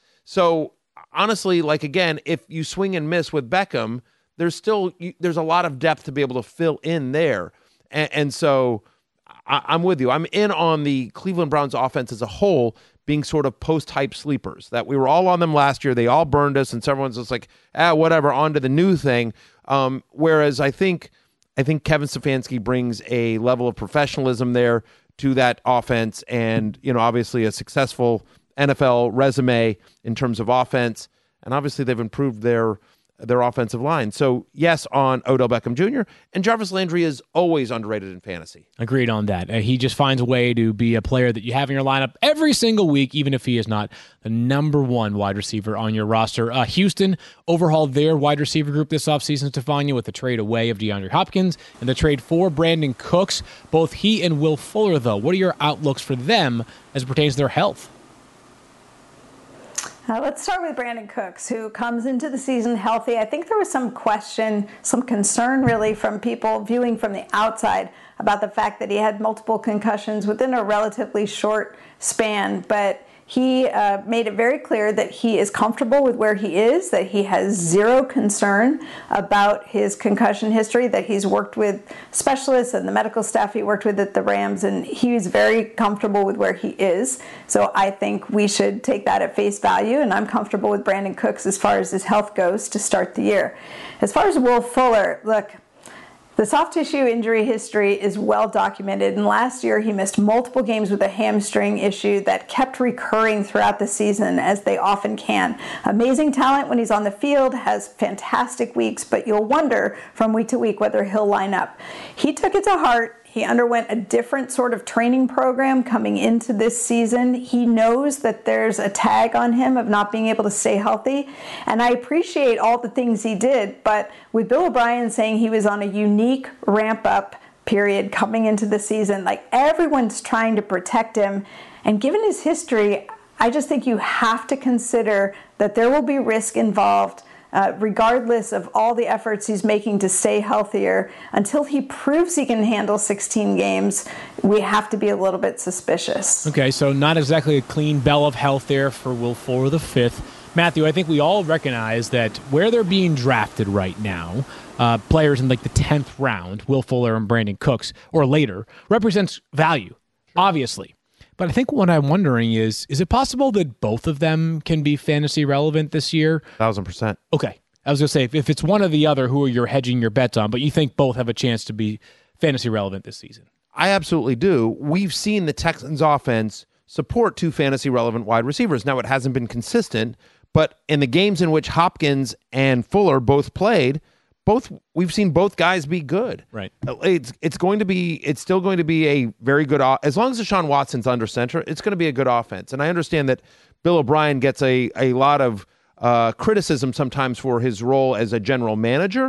so. Honestly, like, again, if you swing and miss with Beckham, there's still you, there's a lot of depth to be able to fill in there. And, and so I, I'm with you. I'm in on the Cleveland Browns offense as a whole being sort of post-hype sleepers, that we were all on them last year. They all burned us, and so everyone's just like, ah, whatever, on to the new thing. Um, whereas I think I think Kevin Stefanski brings a level of professionalism there to that offense and, you know, obviously a successful N F L resume in terms of offense, and obviously they've improved their their offensive line. So yes, on Odell Beckham Junior, and Jarvis Landry is always underrated in fantasy. Agreed on that. Uh, he just finds a way to be a player that you have in your lineup every single week, even if he is not the number one wide receiver on your roster. Uh, Houston overhauled their wide receiver group this offseason, Stefania, with the trade away of DeAndre Hopkins and the trade for Brandon Cooks. Both he and Will Fuller, though, what are your outlooks for them as it pertains to their health? Uh, let's start with Brandon Cooks, who comes into the season healthy. I think there was some question, some concern really from people viewing from the outside about the fact that he had multiple concussions within a relatively short span, but he uh, made it very clear that he is comfortable with where he is, that he has zero concern about his concussion history, that he's worked with specialists and the medical staff he worked with at the Rams, and he's very comfortable with where he is. So I think we should take that at face value, and I'm comfortable with Brandon Cooks as far as his health goes to start the year. As far as Will Fuller, look, the soft tissue injury history is well documented, and last year he missed multiple games with a hamstring issue that kept recurring throughout the season, as they often can. Amazing talent when he's on the field, has fantastic weeks, but you'll wonder from week to week whether he'll line up. He took it to heart. He underwent a different sort of training program coming into this season. He knows that there's a tag on him of not being able to stay healthy. And I appreciate all the things he did, but with Bill O'Brien saying he was on a unique ramp-up period coming into the season, like everyone's trying to protect him. And given his history, I just think you have to consider that there will be risk involved. Uh, regardless of all the efforts he's making to stay healthier, until he proves he can handle sixteen games, we have to be a little bit suspicious. Okay, so not exactly a clean bell of health there for Will Fuller the fifth. Matthew, I think we all recognize that where they're being drafted right now, uh, players in like the tenth round, Will Fuller and Brandon Cooks, or later, represents value, obviously. But I think what I'm wondering is, is it possible that both of them can be fantasy relevant this year? Thousand percent. Okay. I was going to say, if, if it's one or the other, who are you hedging your bets on? But you think both have a chance to be fantasy relevant this season? I absolutely do. We've seen the Texans offense support two fantasy relevant wide receivers. Now, it hasn't been consistent, but in the games in which Hopkins and Fuller both played, both we've seen both guys be good. Right. It's it's going to be it's still going to be a very good as long as Deshaun Watson's under center, it's going to be a good offense. And I understand that Bill O'Brien gets a a lot of uh, criticism sometimes for his role as a general manager,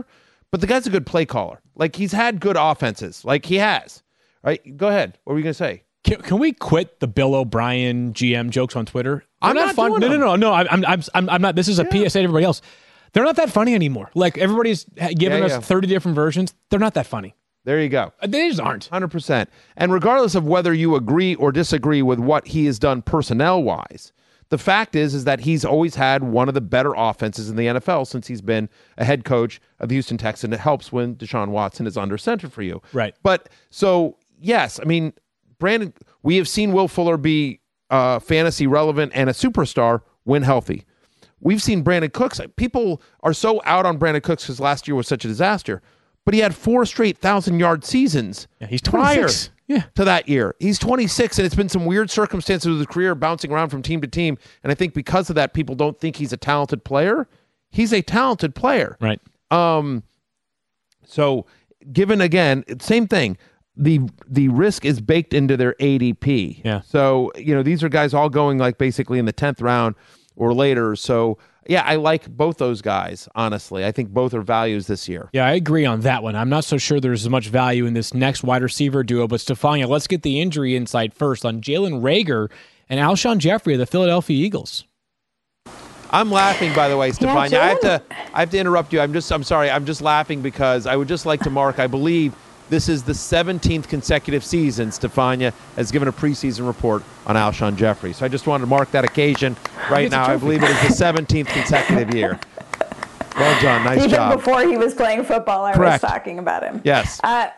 but the guy's a good play caller. Like, he's had good offenses. Like, he has. Right? Go ahead. What were you going to say? Can, can we quit the Bill O'Brien G M jokes on Twitter? I'm They're not fun. doing No, no, them. no, no. I'm, I'm, I'm, I'm not. This is a P S A to everybody else. They're not that funny anymore. Like, everybody's giving Yeah, us yeah. thirty different versions. They're not that funny. There you go. They just aren't. one hundred percent. And regardless of whether you agree or disagree with what he has done personnel-wise, the fact is is that he's always had one of the better offenses in the N F L since he's been a head coach of the Houston Texans. It helps when Deshaun Watson is under center for you. Right. But so, yes, I mean, Brandon, we have seen Will Fuller be uh, fantasy relevant and a superstar when healthy. We've seen Brandon Cooks. People are so out on Brandon Cooks because last year was such a disaster. But he had four straight thousand-yard seasons Yeah, he's prior twenty-six. Yeah. to that year. He's twenty-six, and it's been some weird circumstances with his career bouncing around from team to team. And I think because of that, people don't think he's a talented player. He's a talented player. Right. Um. So, given, again, same thing. The the risk is baked into their A D P. Yeah. So, you know, these are guys all going like basically in the tenth round or later. So, yeah, I like both those guys, honestly. I think both are values this year. Yeah, I agree on that one. I'm not so sure there's as much value in this next wide receiver duo, but Stefania, let's get the injury insight first on Jalen Reagor and Alshon Jeffrey of the Philadelphia Eagles. I'm laughing, by the way, Stefania. Yeah, I have to I have to interrupt you. I'm just I'm sorry. I'm just laughing because I would just like to mark, I believe this is the seventeenth consecutive season Stefania has given a preseason report on Alshon Jeffrey. So I just wanted to mark that occasion right It's a now. I trophy. believe it is the seventeenth consecutive year. Well done. Nice Even job. before he was playing football, I Correct. was talking about him. Yes. Uh,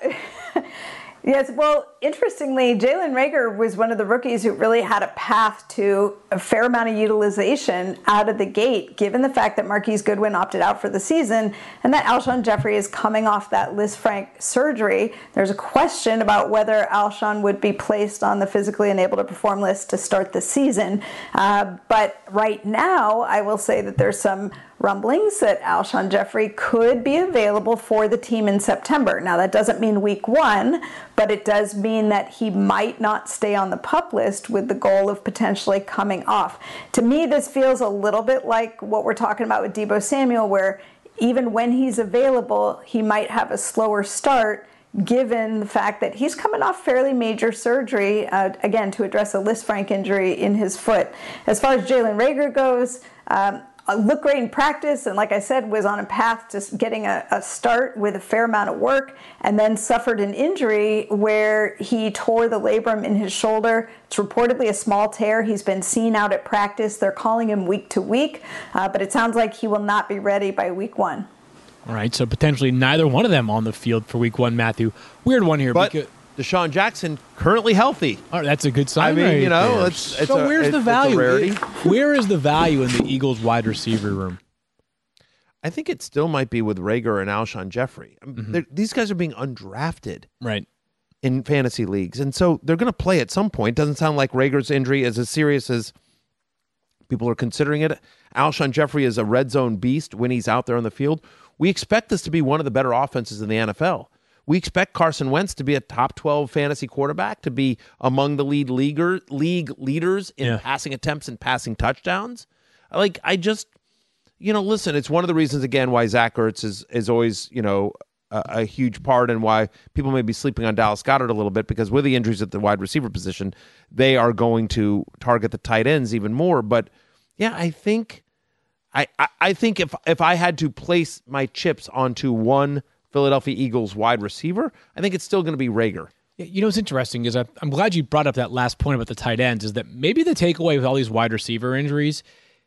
yes, well, interestingly, Jalen Reagor was one of the rookies who really had a path to a fair amount of utilization out of the gate, given the fact that Marquise Goodwin opted out for the season and that Alshon Jeffrey is coming off that Lisfranc surgery. There's a question about whether Alshon would be placed on the physically unable to perform list to start the season. Uh, but right now, I will say that there's some rumblings that Alshon Jeffrey could be available for the team in September. Now, that doesn't mean week one, but it does mean that he might not stay on the PUP list with the goal of potentially coming off. To me, this feels a little bit like what we're talking about with Deebo Samuel, where even when he's available, he might have a slower start given the fact that he's coming off fairly major surgery, uh, again, to address a Lisfranc injury in his foot. As far as Jalen Reagor goes, um, looked great in practice, and like I said, was on a path to getting a, a start with a fair amount of work, and then suffered an injury where he tore the labrum in his shoulder. It's reportedly a small tear. He's been seen out at practice. They're calling him week to week, uh, but it sounds like he will not be ready by week one. All right, so potentially neither one of them on the field for week one, Matthew. Weird one here. But because, Deshaun Jackson currently healthy. all right, that's a good sign. I mean, right you know, there. it's, it's so a, where's it's, the it's a value? rarity. Where is the value in the Eagles wide receiver room? I think it still might be with Reagor and Alshon Jeffrey. I mean, Mm-hmm. they're- These guys are being undrafted Right. in fantasy leagues, and so they're going to play at some point. Doesn't sound like Rager's injury is as serious as people are considering it. Alshon Jeffrey is a red zone beast when he's out there on the field. We expect this to be one of the better offenses in the N F L. We expect Carson Wentz to be a top twelve fantasy quarterback, to be among the lead leaguer, league leaders in Yeah. passing attempts and passing touchdowns. Like, I just, you know, listen, it's one of the reasons, again, why Zach Ertz is, is always, you know, a, a huge part, and why people may be sleeping on Dallas Goedert a little bit, because with the injuries at the wide receiver position, they are going to target the tight ends even more. But, yeah, I think... I, I, I think if if I had to place my chips onto one Philadelphia Eagles wide receiver, I think it's still going to be Reagor. Yeah, you know what's interesting is I, I'm glad you brought up that last point about the tight ends, is that maybe the takeaway with all these wide receiver injuries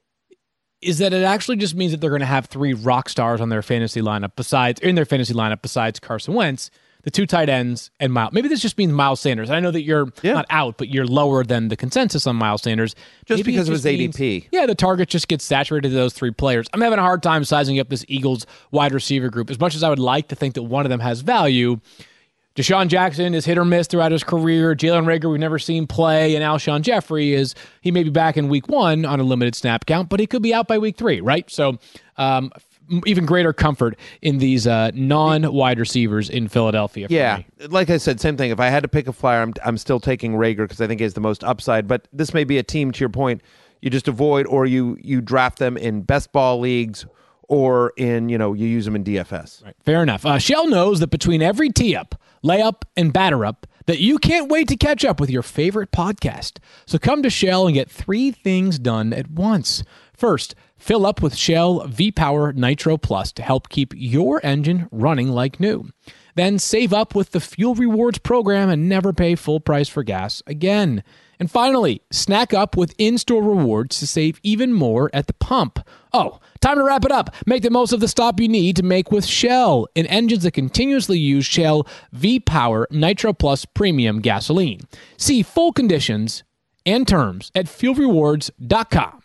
is that it actually just means that they're going to have three rock stars on their fantasy lineup besides in their fantasy lineup besides Carson Wentz, the two tight ends, and Miles. Maybe this just means Miles Sanders. I know that you're Yeah. not out, but you're lower than the consensus on Miles Sanders. Just Maybe because it of his just A D means- P. Yeah, the target just gets saturated to those three players. I'm having a hard time sizing up this Eagles wide receiver group. As much as I would like to think that one of them has value, Deshaun Jackson is hit or miss throughout his career. Jalen Reagor, we've never seen play. And Alshon Jeffrey is, he may be back in week one on a limited snap count, but he could be out by week three, right? So um, f- even greater comfort in these uh, non-wide receivers in Philadelphia. For Yeah, me. like I said, same thing. If I had to pick a flyer, I'm, I'm still taking Reagor because I think he has the most upside. But this may be a team, to your point, you just avoid, or you you draft them in best ball leagues, or in, you know, you use them in D F S. Right. Fair enough. Uh, Shell knows that between every tee up, layup, and batter up, that you can't wait to catch up with your favorite podcast. So come to Shell and get three things done at once. First, fill up with Shell V-Power Nitro Plus to help keep your engine running like new. Then save up with the Fuel Rewards program and never pay full price for gas again. And finally, snack up with in-store rewards to save even more at the pump. Oh, time to wrap it up. Make the most of the stop you need to make with Shell in engines that continuously use Shell V-Power Nitro Plus Premium Gasoline. See full conditions and terms at fuel rewards dot com.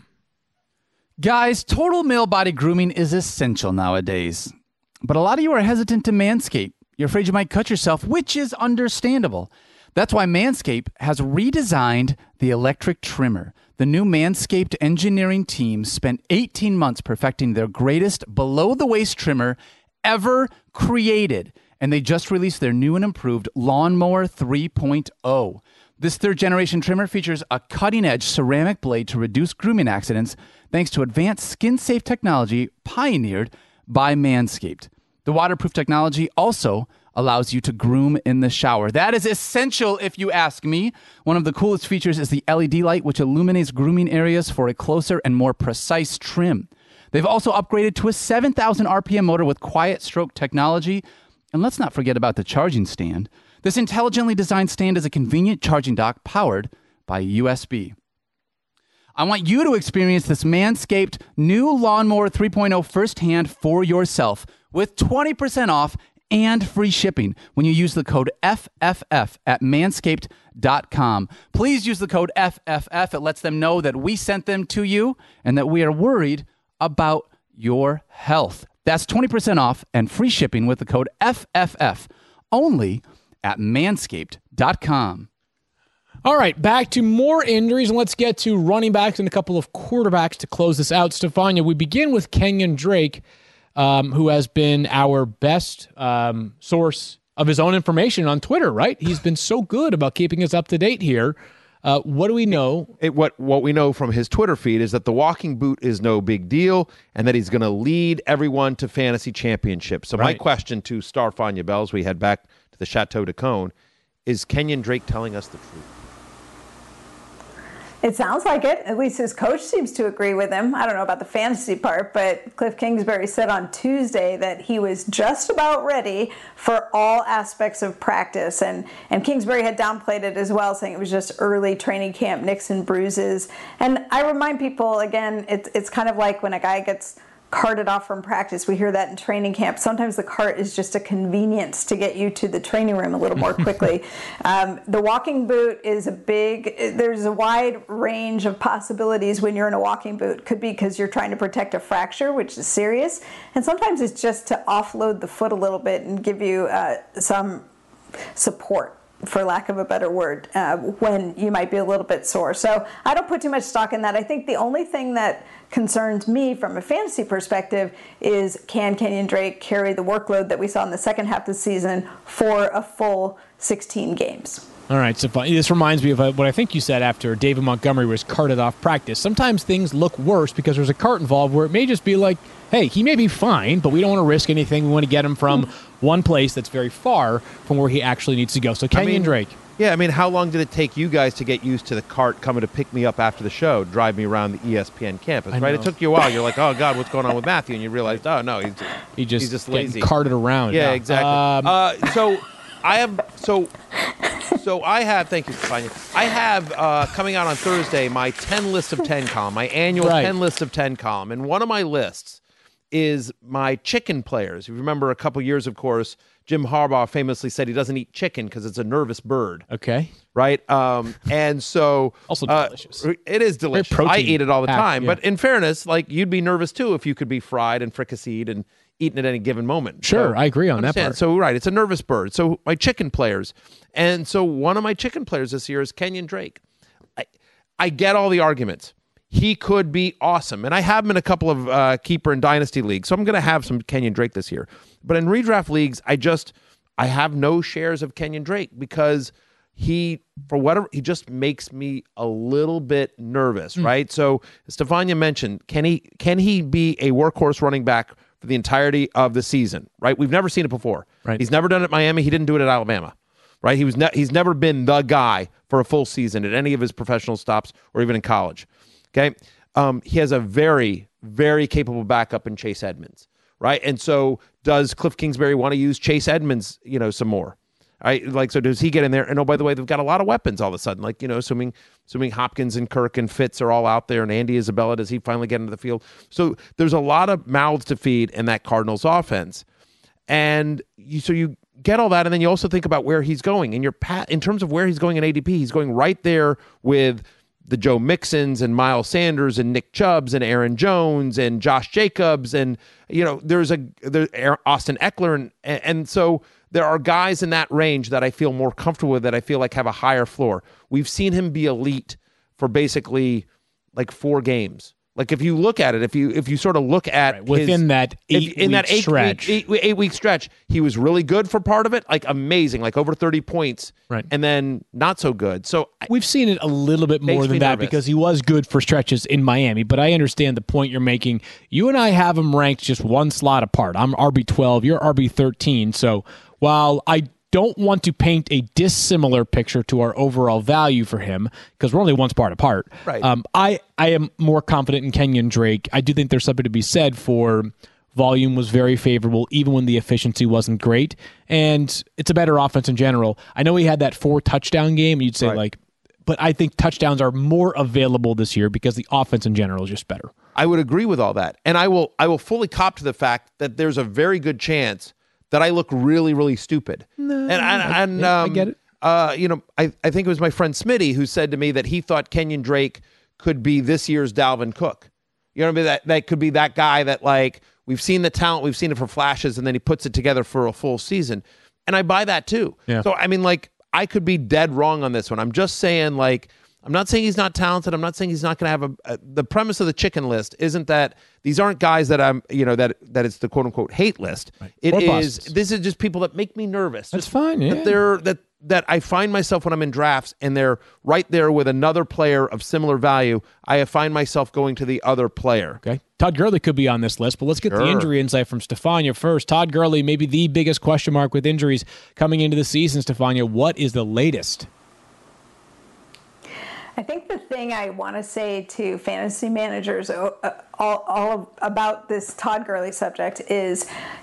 Guys, total male body grooming is essential nowadays. But a lot of you are hesitant to manscape. You're afraid you might cut yourself, which is understandable. That's why Manscaped has redesigned the electric trimmer. The new Manscaped engineering team spent eighteen months perfecting their greatest below-the-waist trimmer ever created. And they just released their new and improved Lawnmower three point oh. This third-generation trimmer features a cutting-edge ceramic blade to reduce grooming accidents thanks to advanced skin-safe technology pioneered by Manscaped. The waterproof technology also allows you to groom in the shower. That is essential if you ask me. One of the coolest features is the L E D light, which illuminates grooming areas for a closer and more precise trim. They've also upgraded to a seven thousand R P M motor with quiet stroke technology. And let's not forget about the charging stand. This intelligently designed stand is a convenient charging dock powered by U S B. I want you to experience this Manscaped new Lawnmower three point oh firsthand for yourself with twenty percent off and free shipping when you use the code F F F at manscaped dot com. Please use the code F F F. It lets them know that we sent them to you and that we are worried about your health. That's twenty percent off and free shipping with the code F F F only at manscaped dot com. All right, back to more injuries, and let's get to running backs and a couple of quarterbacks to close this out. Stefania, we begin with Kenyon Drake, um, who has been our best um, source of his own information on Twitter, right? He's been so good about keeping us up to date here. Uh, what do we know? It, what what we know from his Twitter feed is that the walking boot is no big deal and that he's going to lead everyone to fantasy championships. So Right. my question to Star Fania Bell as we head back to the Chateau de Cone is Kenyon Drake telling us the truth? It sounds like it. At least his coach seems to agree with him. I don't know about the fantasy part, but Cliff Kingsbury said on Tuesday that he was just about ready for all aspects of practice. And, and Kingsbury had downplayed it as well, saying it was just early training camp nicks and bruises. And I remind people, again, it's, it's kind of like when a guy gets carted off from practice. We hear that in training camp. Sometimes the cart is just a convenience to get you to the training room a little more quickly. um, the walking boot is a big, there's a wide range of possibilities when you're in a walking boot. Could be because you're trying to protect a fracture, which is serious. And sometimes it's just to offload the foot a little bit and give you uh, some support, for lack of a better word, uh, when you might be a little bit sore. So I don't put too much stock in that. I think the only thing that concerns me from a fantasy perspective is, can Kenyon Drake carry the workload that we saw in the second half of the season for a full sixteen games? All right, so this reminds me of what I think you said after David Montgomery was carted off practice. Sometimes things look worse because there's a cart involved where it may just be like, hey, he may be fine, but we don't want to risk anything. We want to get him from one place that's very far from where he actually needs to go. So Kenyon I mean, Drake. Yeah, I mean, how long did it take you guys to get used to the cart coming to pick me up after the show, drive me around the E S P N campus, I right? know. It took you a while. You're like, oh, God, what's going on with Matthew? And you realized, oh, no, he's, He just, he's just getting lazy. carted around. Yeah, exactly. Um, uh, so I have so so I have thank you, Stefania. I have uh, coming out on Thursday my ten list of ten column, my annual Right. ten list of ten column, and one of my lists is my chicken players. You remember a couple years, of course, Jim Harbaugh famously said he doesn't eat chicken because it's a nervous bird. okay. Right, um, and so Also uh, delicious. it is delicious. I protein eat it all the packed, time. yeah. But in fairness, like you'd be nervous too if you could be fried and fricasseed and eaten at any given moment. Sure, So, I agree on that understand. part. So right, it's a nervous bird. So my chicken players, and so one of my chicken players this year is Kenyon Drake. I, I get all the arguments. He could be awesome, and I have him in a couple of uh, keeper and dynasty leagues. So I'm going to have some Kenyon Drake this year. But in redraft leagues, I just I have no shares of Kenyon Drake because he, for whatever, he just makes me a little bit nervous, mm. right? So Stefania mentioned, can he can he be a workhorse running back for the entirety of the season, right? We've never seen it before. Right. He's never done it at Miami. He didn't do it at Alabama, right? He was ne- he's never been the guy for a full season at any of his professional stops or even in college, okay? Um, he has a very, very capable backup in Chase Edmonds, right? And so does Cliff Kingsbury want to use Chase Edmonds, you know, some more? Right? Like, so does he get in there? And oh, by the way, they've got a lot of weapons all of a sudden. Like, you know, assuming assuming Hopkins and Kirk and Fitz are all out there, and Andy Isabella, does he finally get into the field? So there's a lot of mouths to feed in that Cardinals offense, and you, so you get all that, and then you also think about where he's going. And your pat in terms of where he's going in A D P, he's going right there with the Joe Mixons and Miles Sanders and Nick Chubbs and Aaron Jones and Josh Jacobs, and you know, there's a there's Austin Eckler, and and so. There are guys in that range that I feel more comfortable with, that I feel like have a higher floor. We've seen him be elite for basically like four games. Like if you look at it, if you if you sort of look at right. within his, that eight if, in that eight stretch, week, eight, eight week stretch, he was really good for part of it, like amazing, like over thirty points, right, and then not so good. So we've seen it a little bit more than that nervous. Because he was good for stretches in Miami. But I understand the point you're making. You and I have him ranked just one slot apart. I'm R B twelve, you're R B thirteen, so. While I don't want to paint a dissimilar picture to our overall value for him, because we're only one spot apart, right. um, I, I am more confident in Kenyon Drake. I do think there's something to be said for volume was very favorable, even when the efficiency wasn't great, and it's a better offense in general. I know he had that four touchdown game, you'd say right. like, but I think touchdowns are more available this year because the offense in general is just better. I would agree with all that, and I will I will fully cop to the fact that there's a very good chance that I look really, really stupid. No, and and, and yeah, um, I get it. Uh, you know, I, I think it was my friend Smitty who said to me that he thought Kenyon Drake could be this year's Dalvin Cook. You know what I mean? That, that could be that guy that, like, we've seen the talent, we've seen it for flashes, and then he puts it together for a full season. And I buy that too. Yeah. So, I mean, like, I could be dead wrong on this one. I'm just saying, like, I'm not saying he's not talented. I'm not saying he's not going to have a, a. The premise of the chicken list isn't that these aren't guys that I'm, you know, that that it's the quote unquote hate list. Right. It or is. busts. This is just people that make me nervous. That's just fine. Yeah. That they're that that I find myself when I'm in drafts and they're right there with another player of similar value. I find myself going to the other player. Okay. Todd Gurley could be on this list, but let's get sure. the injury insight from Stefania first. Todd Gurley, maybe the biggest question mark with injuries coming into the season. Stefania, what is the latest? I think the thing I want to say to fantasy managers uh, all, all about this Todd Gurley subject is,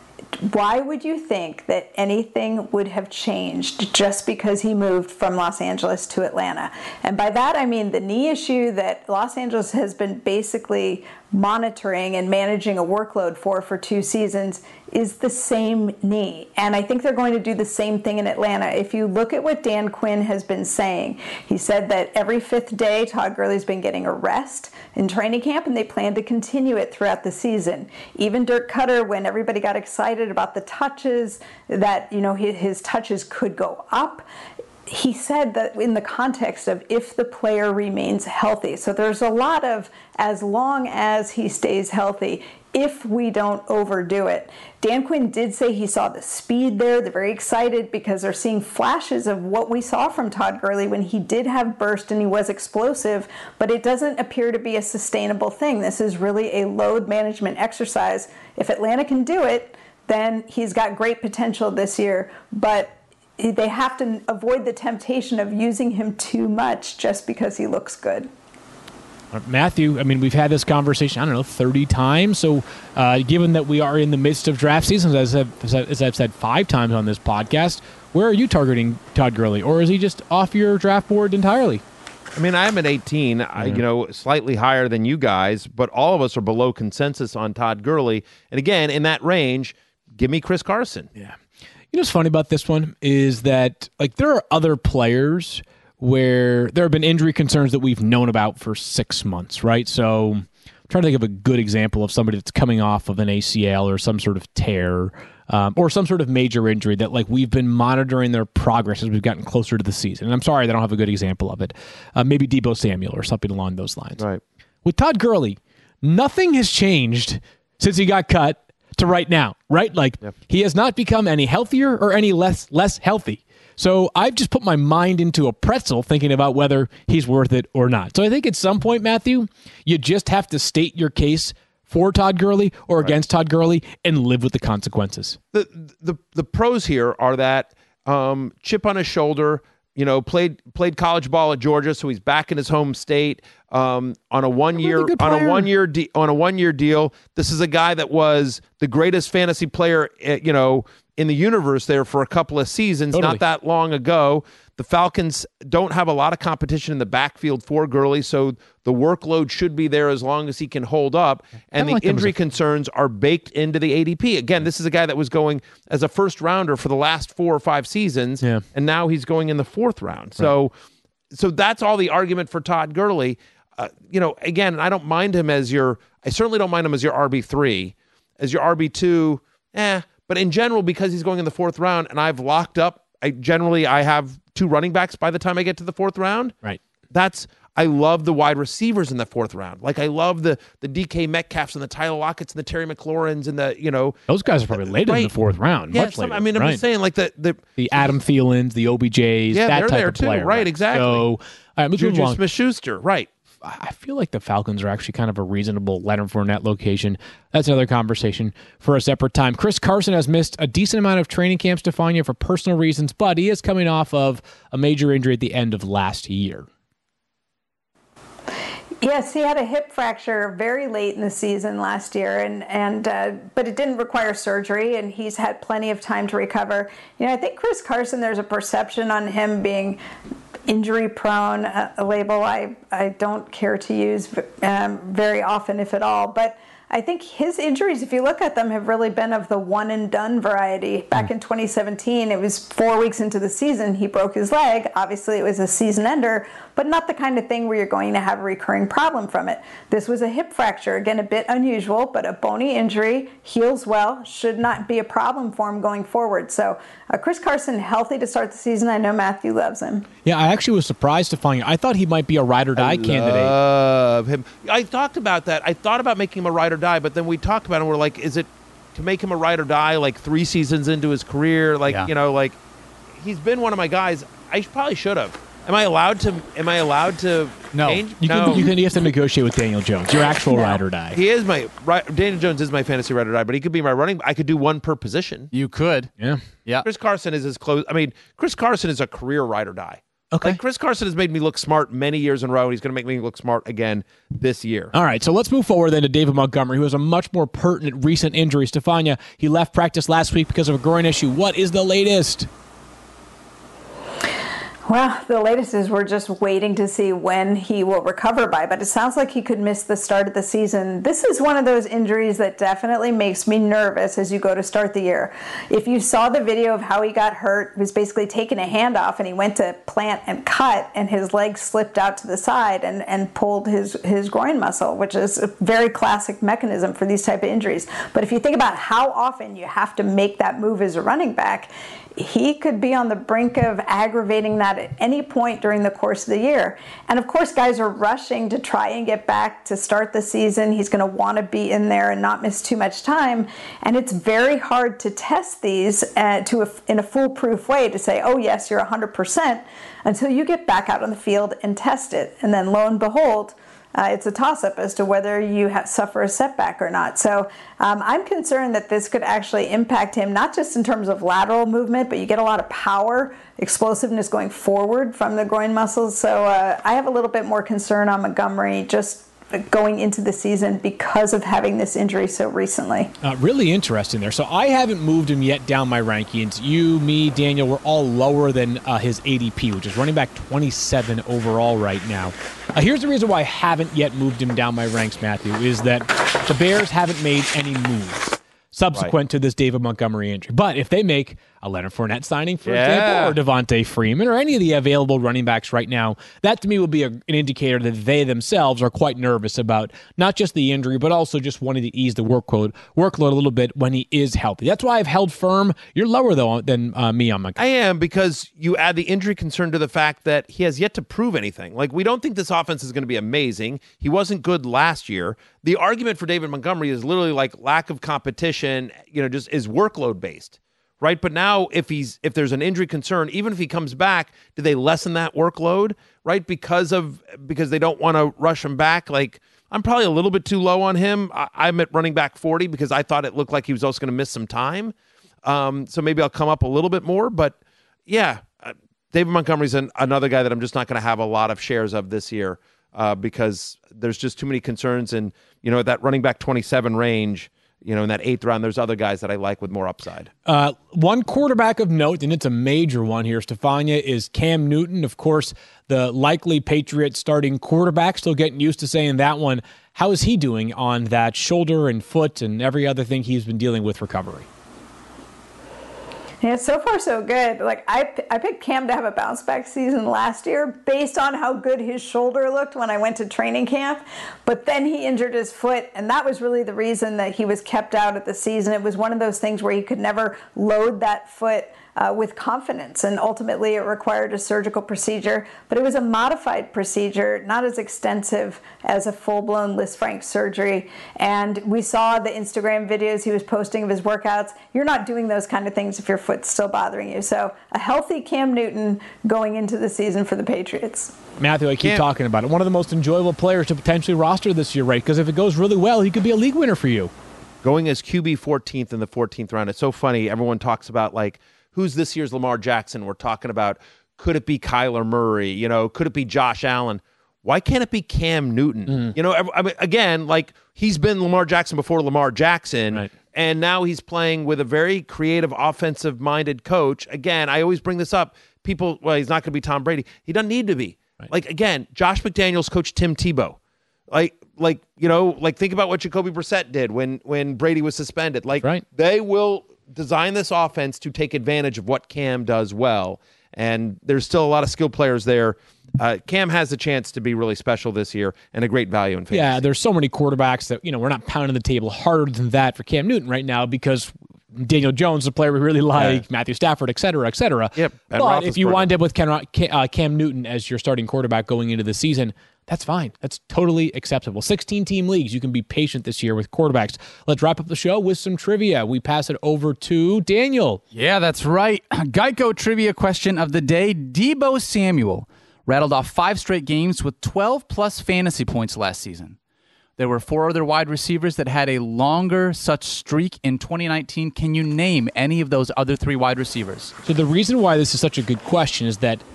why would you think that anything would have changed just because he moved from Los Angeles to Atlanta? And by that, I mean the knee issue that Los Angeles has been basically monitoring and managing a workload for for two seasons is the same knee. And I think they're going to do the same thing in Atlanta. If you look at what Dan Quinn has been saying, he said that every fifth day Todd Gurley's been getting a rest in training camp, and they plan to continue it throughout the season. Even Dirk Cutter, when everybody got excited about the touches, that, you know, his, his touches could go up, he said that in the context of if the player remains healthy. So there's a lot of as long as he stays healthy, if we don't overdo it. Dan Quinn did say he saw the speed there. They're very excited because they're seeing flashes of what we saw from Todd Gurley when he did have burst and he was explosive, but it doesn't appear to be a sustainable thing. This is really a load management exercise. If Atlanta can do it, then he's got great potential this year, but they have to avoid the temptation of using him too much just because he looks good. Matthew, I mean, we've had this conversation, I don't know, thirty times. So uh, given that we are in the midst of draft seasons, as I've, as I've said five times on this podcast, where are you targeting Todd Gurley? Or is he just off your draft board entirely? I mean, I'm at eighteen, mm-hmm. I, you know, slightly higher than you guys, but all of us are below consensus on Todd Gurley. And again, in that range, give me Chris Carson. Yeah. You know what's funny about this one is that, like, there are other players where there have been injury concerns that we've known about for six months, right? So I'm trying to think of a good example of somebody that's coming off of an A C L or some sort of tear um, or some sort of major injury that, like, we've been monitoring their progress as we've gotten closer to the season. And I'm sorry that I don't have a good example of it. Uh, maybe Deebo Samuel or something along those lines. Right. With Todd Gurley, nothing has changed since he got cut to right now, right? Like, yep. He has not become any healthier or any less less healthy. So I've just put my mind into a pretzel thinking about whether he's worth it or not. So I think at some point, Matthew, you just have to state your case for Todd Gurley or against Todd Gurley and live with the consequences. The the the pros here are that um, chip on his shoulder. You know, played played college ball at Georgia, so he's back in his home state um, on a one year really on a one year de- on a one year deal. This is a guy that was the greatest fantasy player, uh, you know, in the universe there for a couple of seasons, Totally. not that long ago. The Falcons don't have a lot of competition in the backfield for Gurley, so the workload should be there as long as he can hold up. And the like him as injury a- concerns are baked into the A D P. Again, this is a guy that was going as a first rounder for the last four or five seasons, Yeah. and now he's going in the fourth round. So, so that's all the argument for Todd Gurley. Uh, you know, again, I don't mind him as your. I certainly don't mind him as your R B three, as your R B two. Eh, but in general, because he's going in the fourth round, and I've locked up. I generally I have two running backs by the time I get to the fourth round. Right. That's I love the wide receivers in the fourth round. Like I love the the D K Metcalfs and the Tyler Lockett's and the Terry McLaurins and the you know Those guys are probably later in the Right. fourth round. yeah. much some- later. I mean, I'm right. just saying like the the The Adam Thielens, the O B Js, Yeah, that they're type there of too. player. Right, exactly. So, all right, let's move Juju along. Smith-Schuster, right? I feel like the Falcons are actually kind of a reasonable Leonard Fournette location. That's another conversation for a separate time. Chris Carson has missed a decent amount of training camp, Stefania, for personal reasons, but he is coming off of a major injury at the end of last year. Yes, he had a hip fracture very late in the season last year, and and uh, but it didn't require surgery, and he's had plenty of time to recover. You know, I think Chris Carson, there's a perception on him being injury prone, a, a label I, I don't care to use um, very often, if at all, but I think his injuries, if you look at them, have really been of the one and done variety. Back in twenty seventeen, it was four weeks into the season, he broke his leg. Obviously, it was a season ender, but not the kind of thing where you're going to have a recurring problem from it. This was a hip fracture, again, a bit unusual, but a bony injury, heals well, should not be a problem for him going forward. So uh, Chris Carson, healthy to start the season. I know Matthew loves him. Yeah, I actually was surprised to find. I thought he might be a ride or die candidate. Love him. I talked about that. I thought about making him a ride or die, but then we talked about it and we're like, is it to make him a ride or die like three seasons into his career? Like, Yeah. you know, like he's been one of my guys. I probably should have. Am I allowed to? Am I allowed to? No. change? You no. can, you can you have to negotiate with Daniel Jones, your actual ride or die. He is my right. Daniel Jones is my fantasy ride or die, but he could be my running. I could do one per position. You could. Yeah. Yeah. Chris Carson is as close. I mean, Chris Carson is a career ride or die. Okay. Like Chris Carson has made me look smart many years in a row, and he's going to make me look smart again this year. All right, so let's move forward then to David Montgomery, who has a much more pertinent recent injury. Stefania, he left practice last week because of a groin issue. What is the latest? Well, the latest is we're just waiting to see when he will recover by, but it sounds like he could miss the start of the season. This is one of those injuries that definitely makes me nervous as you go to start the year. If you saw the video of how he got hurt, he was basically taking a hand off and he went to plant and cut and his leg slipped out to the side and, and pulled his, his groin muscle, which is a very classic mechanism for these type of injuries. But if you think about how often you have to make that move as a running back, he could be on the brink of aggravating that at any point during the course of the year. And of course, guys are rushing to try and get back to start the season. He's going to want to be in there and not miss too much time. And it's very hard to test these uh, to a, in a foolproof way to say, oh yes, you're one hundred percent, until you get back out on the field and test it. And then lo and behold, Uh, it's a toss-up as to whether you ha- suffer a setback or not. So um, I'm concerned that this could actually impact him, not just in terms of lateral movement, but you get a lot of power, explosiveness going forward from the groin muscles. So uh, I have a little bit more concern on Montgomery just going into the season because of having this injury so recently. Uh, really interesting there. So I haven't moved him yet down my rankings. You, me, Daniel, we're all lower than uh, his A D P, which is running back twenty-seven overall right now. Uh, here's the reason why I haven't yet moved him down my ranks, Matthew, is that the Bears haven't made any moves subsequent to this David Montgomery injury. But if they make a Leonard Fournette signing, for Yeah. example, or Devontae Freeman, or any of the available running backs right now, that to me will be a, an indicator that they themselves are quite nervous about not just the injury, but also just wanting to ease the workload workload a little bit when he is healthy. That's why I've held firm. You're lower, though, than uh, me on Montgomery. I am, because you add the injury concern to the fact that he has yet to prove anything. Like, we don't think this offense is going to be amazing. He wasn't good last year. The argument for David Montgomery is literally like lack of competition, you know, just is workload based. right? But now if he's if there's an injury concern, even if he comes back, do they lessen that workload, right? Because of because they don't want to rush him back. Like, I'm probably a little bit too low on him. I, I'm at running back forty because I thought it looked like he was also going to miss some time. Um, so maybe I'll come up a little bit more. But yeah, uh, David Montgomery's an, another guy that I'm just not going to have a lot of shares of this year uh, because there's just too many concerns. And, you know, that running back twenty-seven range, you know, in that eighth round, there's other guys that I like with more upside. Uh, one quarterback of note, and it's a major one here, Stefania, is Cam Newton. Of course, the likely Patriots starting quarterback, still getting used to saying that one. How is he doing on that shoulder and foot and every other thing he's been dealing with recovery? Yeah, so far so good. Like I, I picked Cam to have a bounce back season last year based on how good his shoulder looked when I went to training camp. But then he injured his foot, and that was really the reason that he was kept out at the season. It was one of those things where he could never load that foot Uh, with confidence, and ultimately it required a surgical procedure, but it was a modified procedure, not as extensive as a full-blown Lisfranc surgery. And we saw the Instagram videos he was posting of his workouts. You're not doing those kind of things if your foot's still bothering you. So a healthy Cam Newton going into the season for the Patriots. Matthew, I keep Cam. talking about it. One of the most enjoyable players to potentially roster this year, right? Because if it goes really well, he could be a league winner for you. Going as Q B fourteenth in the fourteenth round. It's so funny. Everyone talks about, like, who's this year's Lamar Jackson? We're talking about, could it be Kyler Murray? You know, could it be Josh Allen? Why can't it be Cam Newton? Mm. You know, I mean, again, like, he's been Lamar Jackson before Lamar Jackson, right. And now he's playing with a very creative, offensive-minded coach. Again, I always bring this up. People, well, he's not going to be Tom Brady. He doesn't need to be. Right. Like, again, Josh McDaniels coached Tim Tebow. Like, like you know, like, think about what Jacoby Brissett did when when Brady was suspended. Like, right. They will design this offense to take advantage of what Cam does well, and there's still a lot of skilled players there. Uh, Cam has a chance to be really special this year and a great value in fantasy. Yeah, there's so many quarterbacks that, you know, we're not pounding the table harder than that for Cam Newton right now because Daniel Jones is a player we really like, yeah. Matthew Stafford, et cetera, et cetera. Yep. But if you wind up with Cam, uh, Cam Newton as your starting quarterback going into the season, that's fine. That's totally acceptable. sixteen-team leagues. You can be patient this year with quarterbacks. Let's wrap up the show with some trivia. We pass it over to Daniel. Yeah, that's right. Geico trivia question of the day. Deebo Samuel rattled off five straight games with twelve-plus fantasy points last season. There were four other wide receivers that had a longer such streak in twenty nineteen. Can you name any of those other three wide receivers? So the reason why this is such a good question is that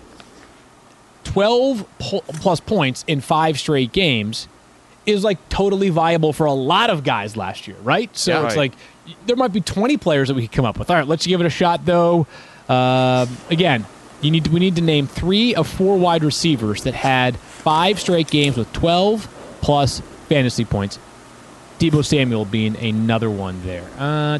twelve plus points in five straight games is like totally viable for a lot of guys last year, right? So yeah, it's right. like there might be twenty players that we could come up with. All right, let's give it a shot though. Uh, again, you need to, we need to name three of four wide receivers that had five straight games with twelve plus fantasy points. Deebo Samuel being another one there. Uh,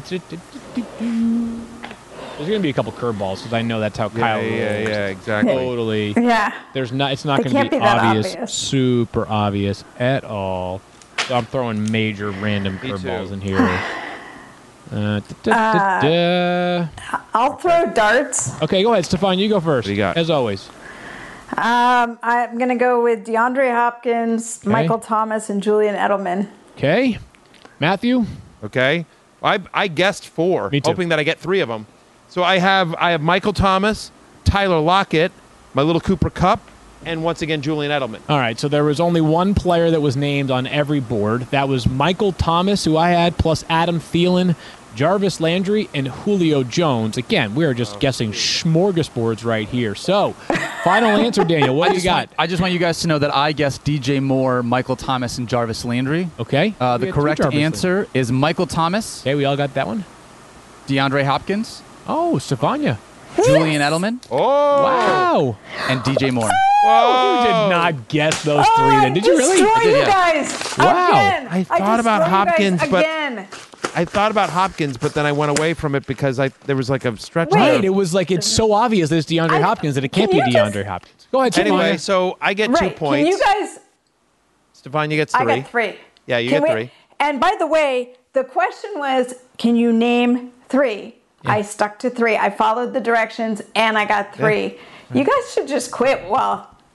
There's going to be a couple curveballs because I know that's how yeah, Kyle yeah, rolls. Yeah, exactly. Totally. Yeah. There's not. It's not They going to can't be, be that obvious, obvious. super obvious at all. So I'm throwing major random Me curveballs too. in here. Uh, da, da, da, da. I'll throw darts. Okay, go ahead, Stefan. You go first. What do you got? As always. Um, I'm going to go with DeAndre Hopkins, Okay. Michael Thomas, and Julian Edelman. Okay. Matthew? Okay. I I guessed four, Me too. hoping that I get three of them. So I have I have Michael Thomas, Tyler Lockett, my little Cooper Kupp, and once again Julian Edelman. All right, so there was only one player that was named on every board. That was Michael Thomas, who I had, plus Adam Thielen, Jarvis Landry, and Julio Jones. Again, we are just guessing smorgasbords right here. So, final answer, Daniel. What I do you just got? Want, I just want you guys to know that I guessed D J Moore, Michael Thomas, and Jarvis Landry. Okay. Uh, We the had two correct Jarvis answer is Michael Thomas, Okay, we all got that one. DeAndre Hopkins, Oh, Stefania. Julian Edelman, Oh! Wow. and D J Moore. Whoa! You did not guess those Oh, three then. Did you really? Destroy I did, you yeah. guys Wow. again. I thought about destroy you guys Hopkins, but- again. I thought about Hopkins, but then I went away from it because I there was like a stretch Wait. there. Right, it was like it's so obvious that it's DeAndre I- Hopkins that it can't can be you just- DeAndre Hopkins. Go ahead, Stefania. Anyway, so I get two Right. points. Can you guys? Stefan, you get three. I got three. Yeah, you Can get we- three. And by the way, the question was, can you name three? I stuck to three. I followed the directions, and I got three. You guys should just quit while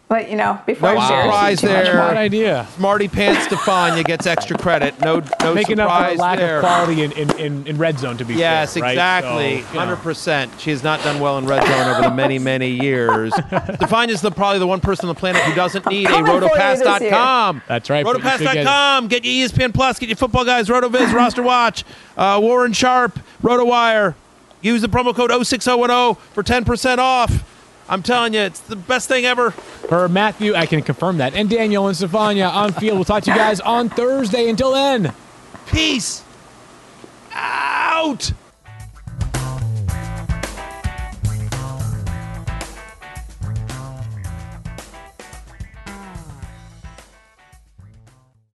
But, you know, before No I share surprise too much there. more. Good idea. Smarty Pants Stefania gets extra credit. No, no Making up for surprise the lack there. of quality in, in, in, in red zone, to be Yes, fair. Right? exactly. So, you know. one hundred percent. She has not done well in red zone over the many, many years. Stefania's the, probably the one person on the planet who doesn't need a Coming for you rotopass dot this com. That's right. but you rotopass should dot get it. com. Get your E S P N Plus. Get your Football Guys, RotoViz, Roster Watch, uh, Warren Sharp, RotoWire. Use the promo code oh six oh one oh for ten percent off. I'm telling you, it's the best thing ever. For Matthew, I can confirm that. And Daniel and Stefania on field. We'll talk to you guys on Thursday. Until then. Peace out.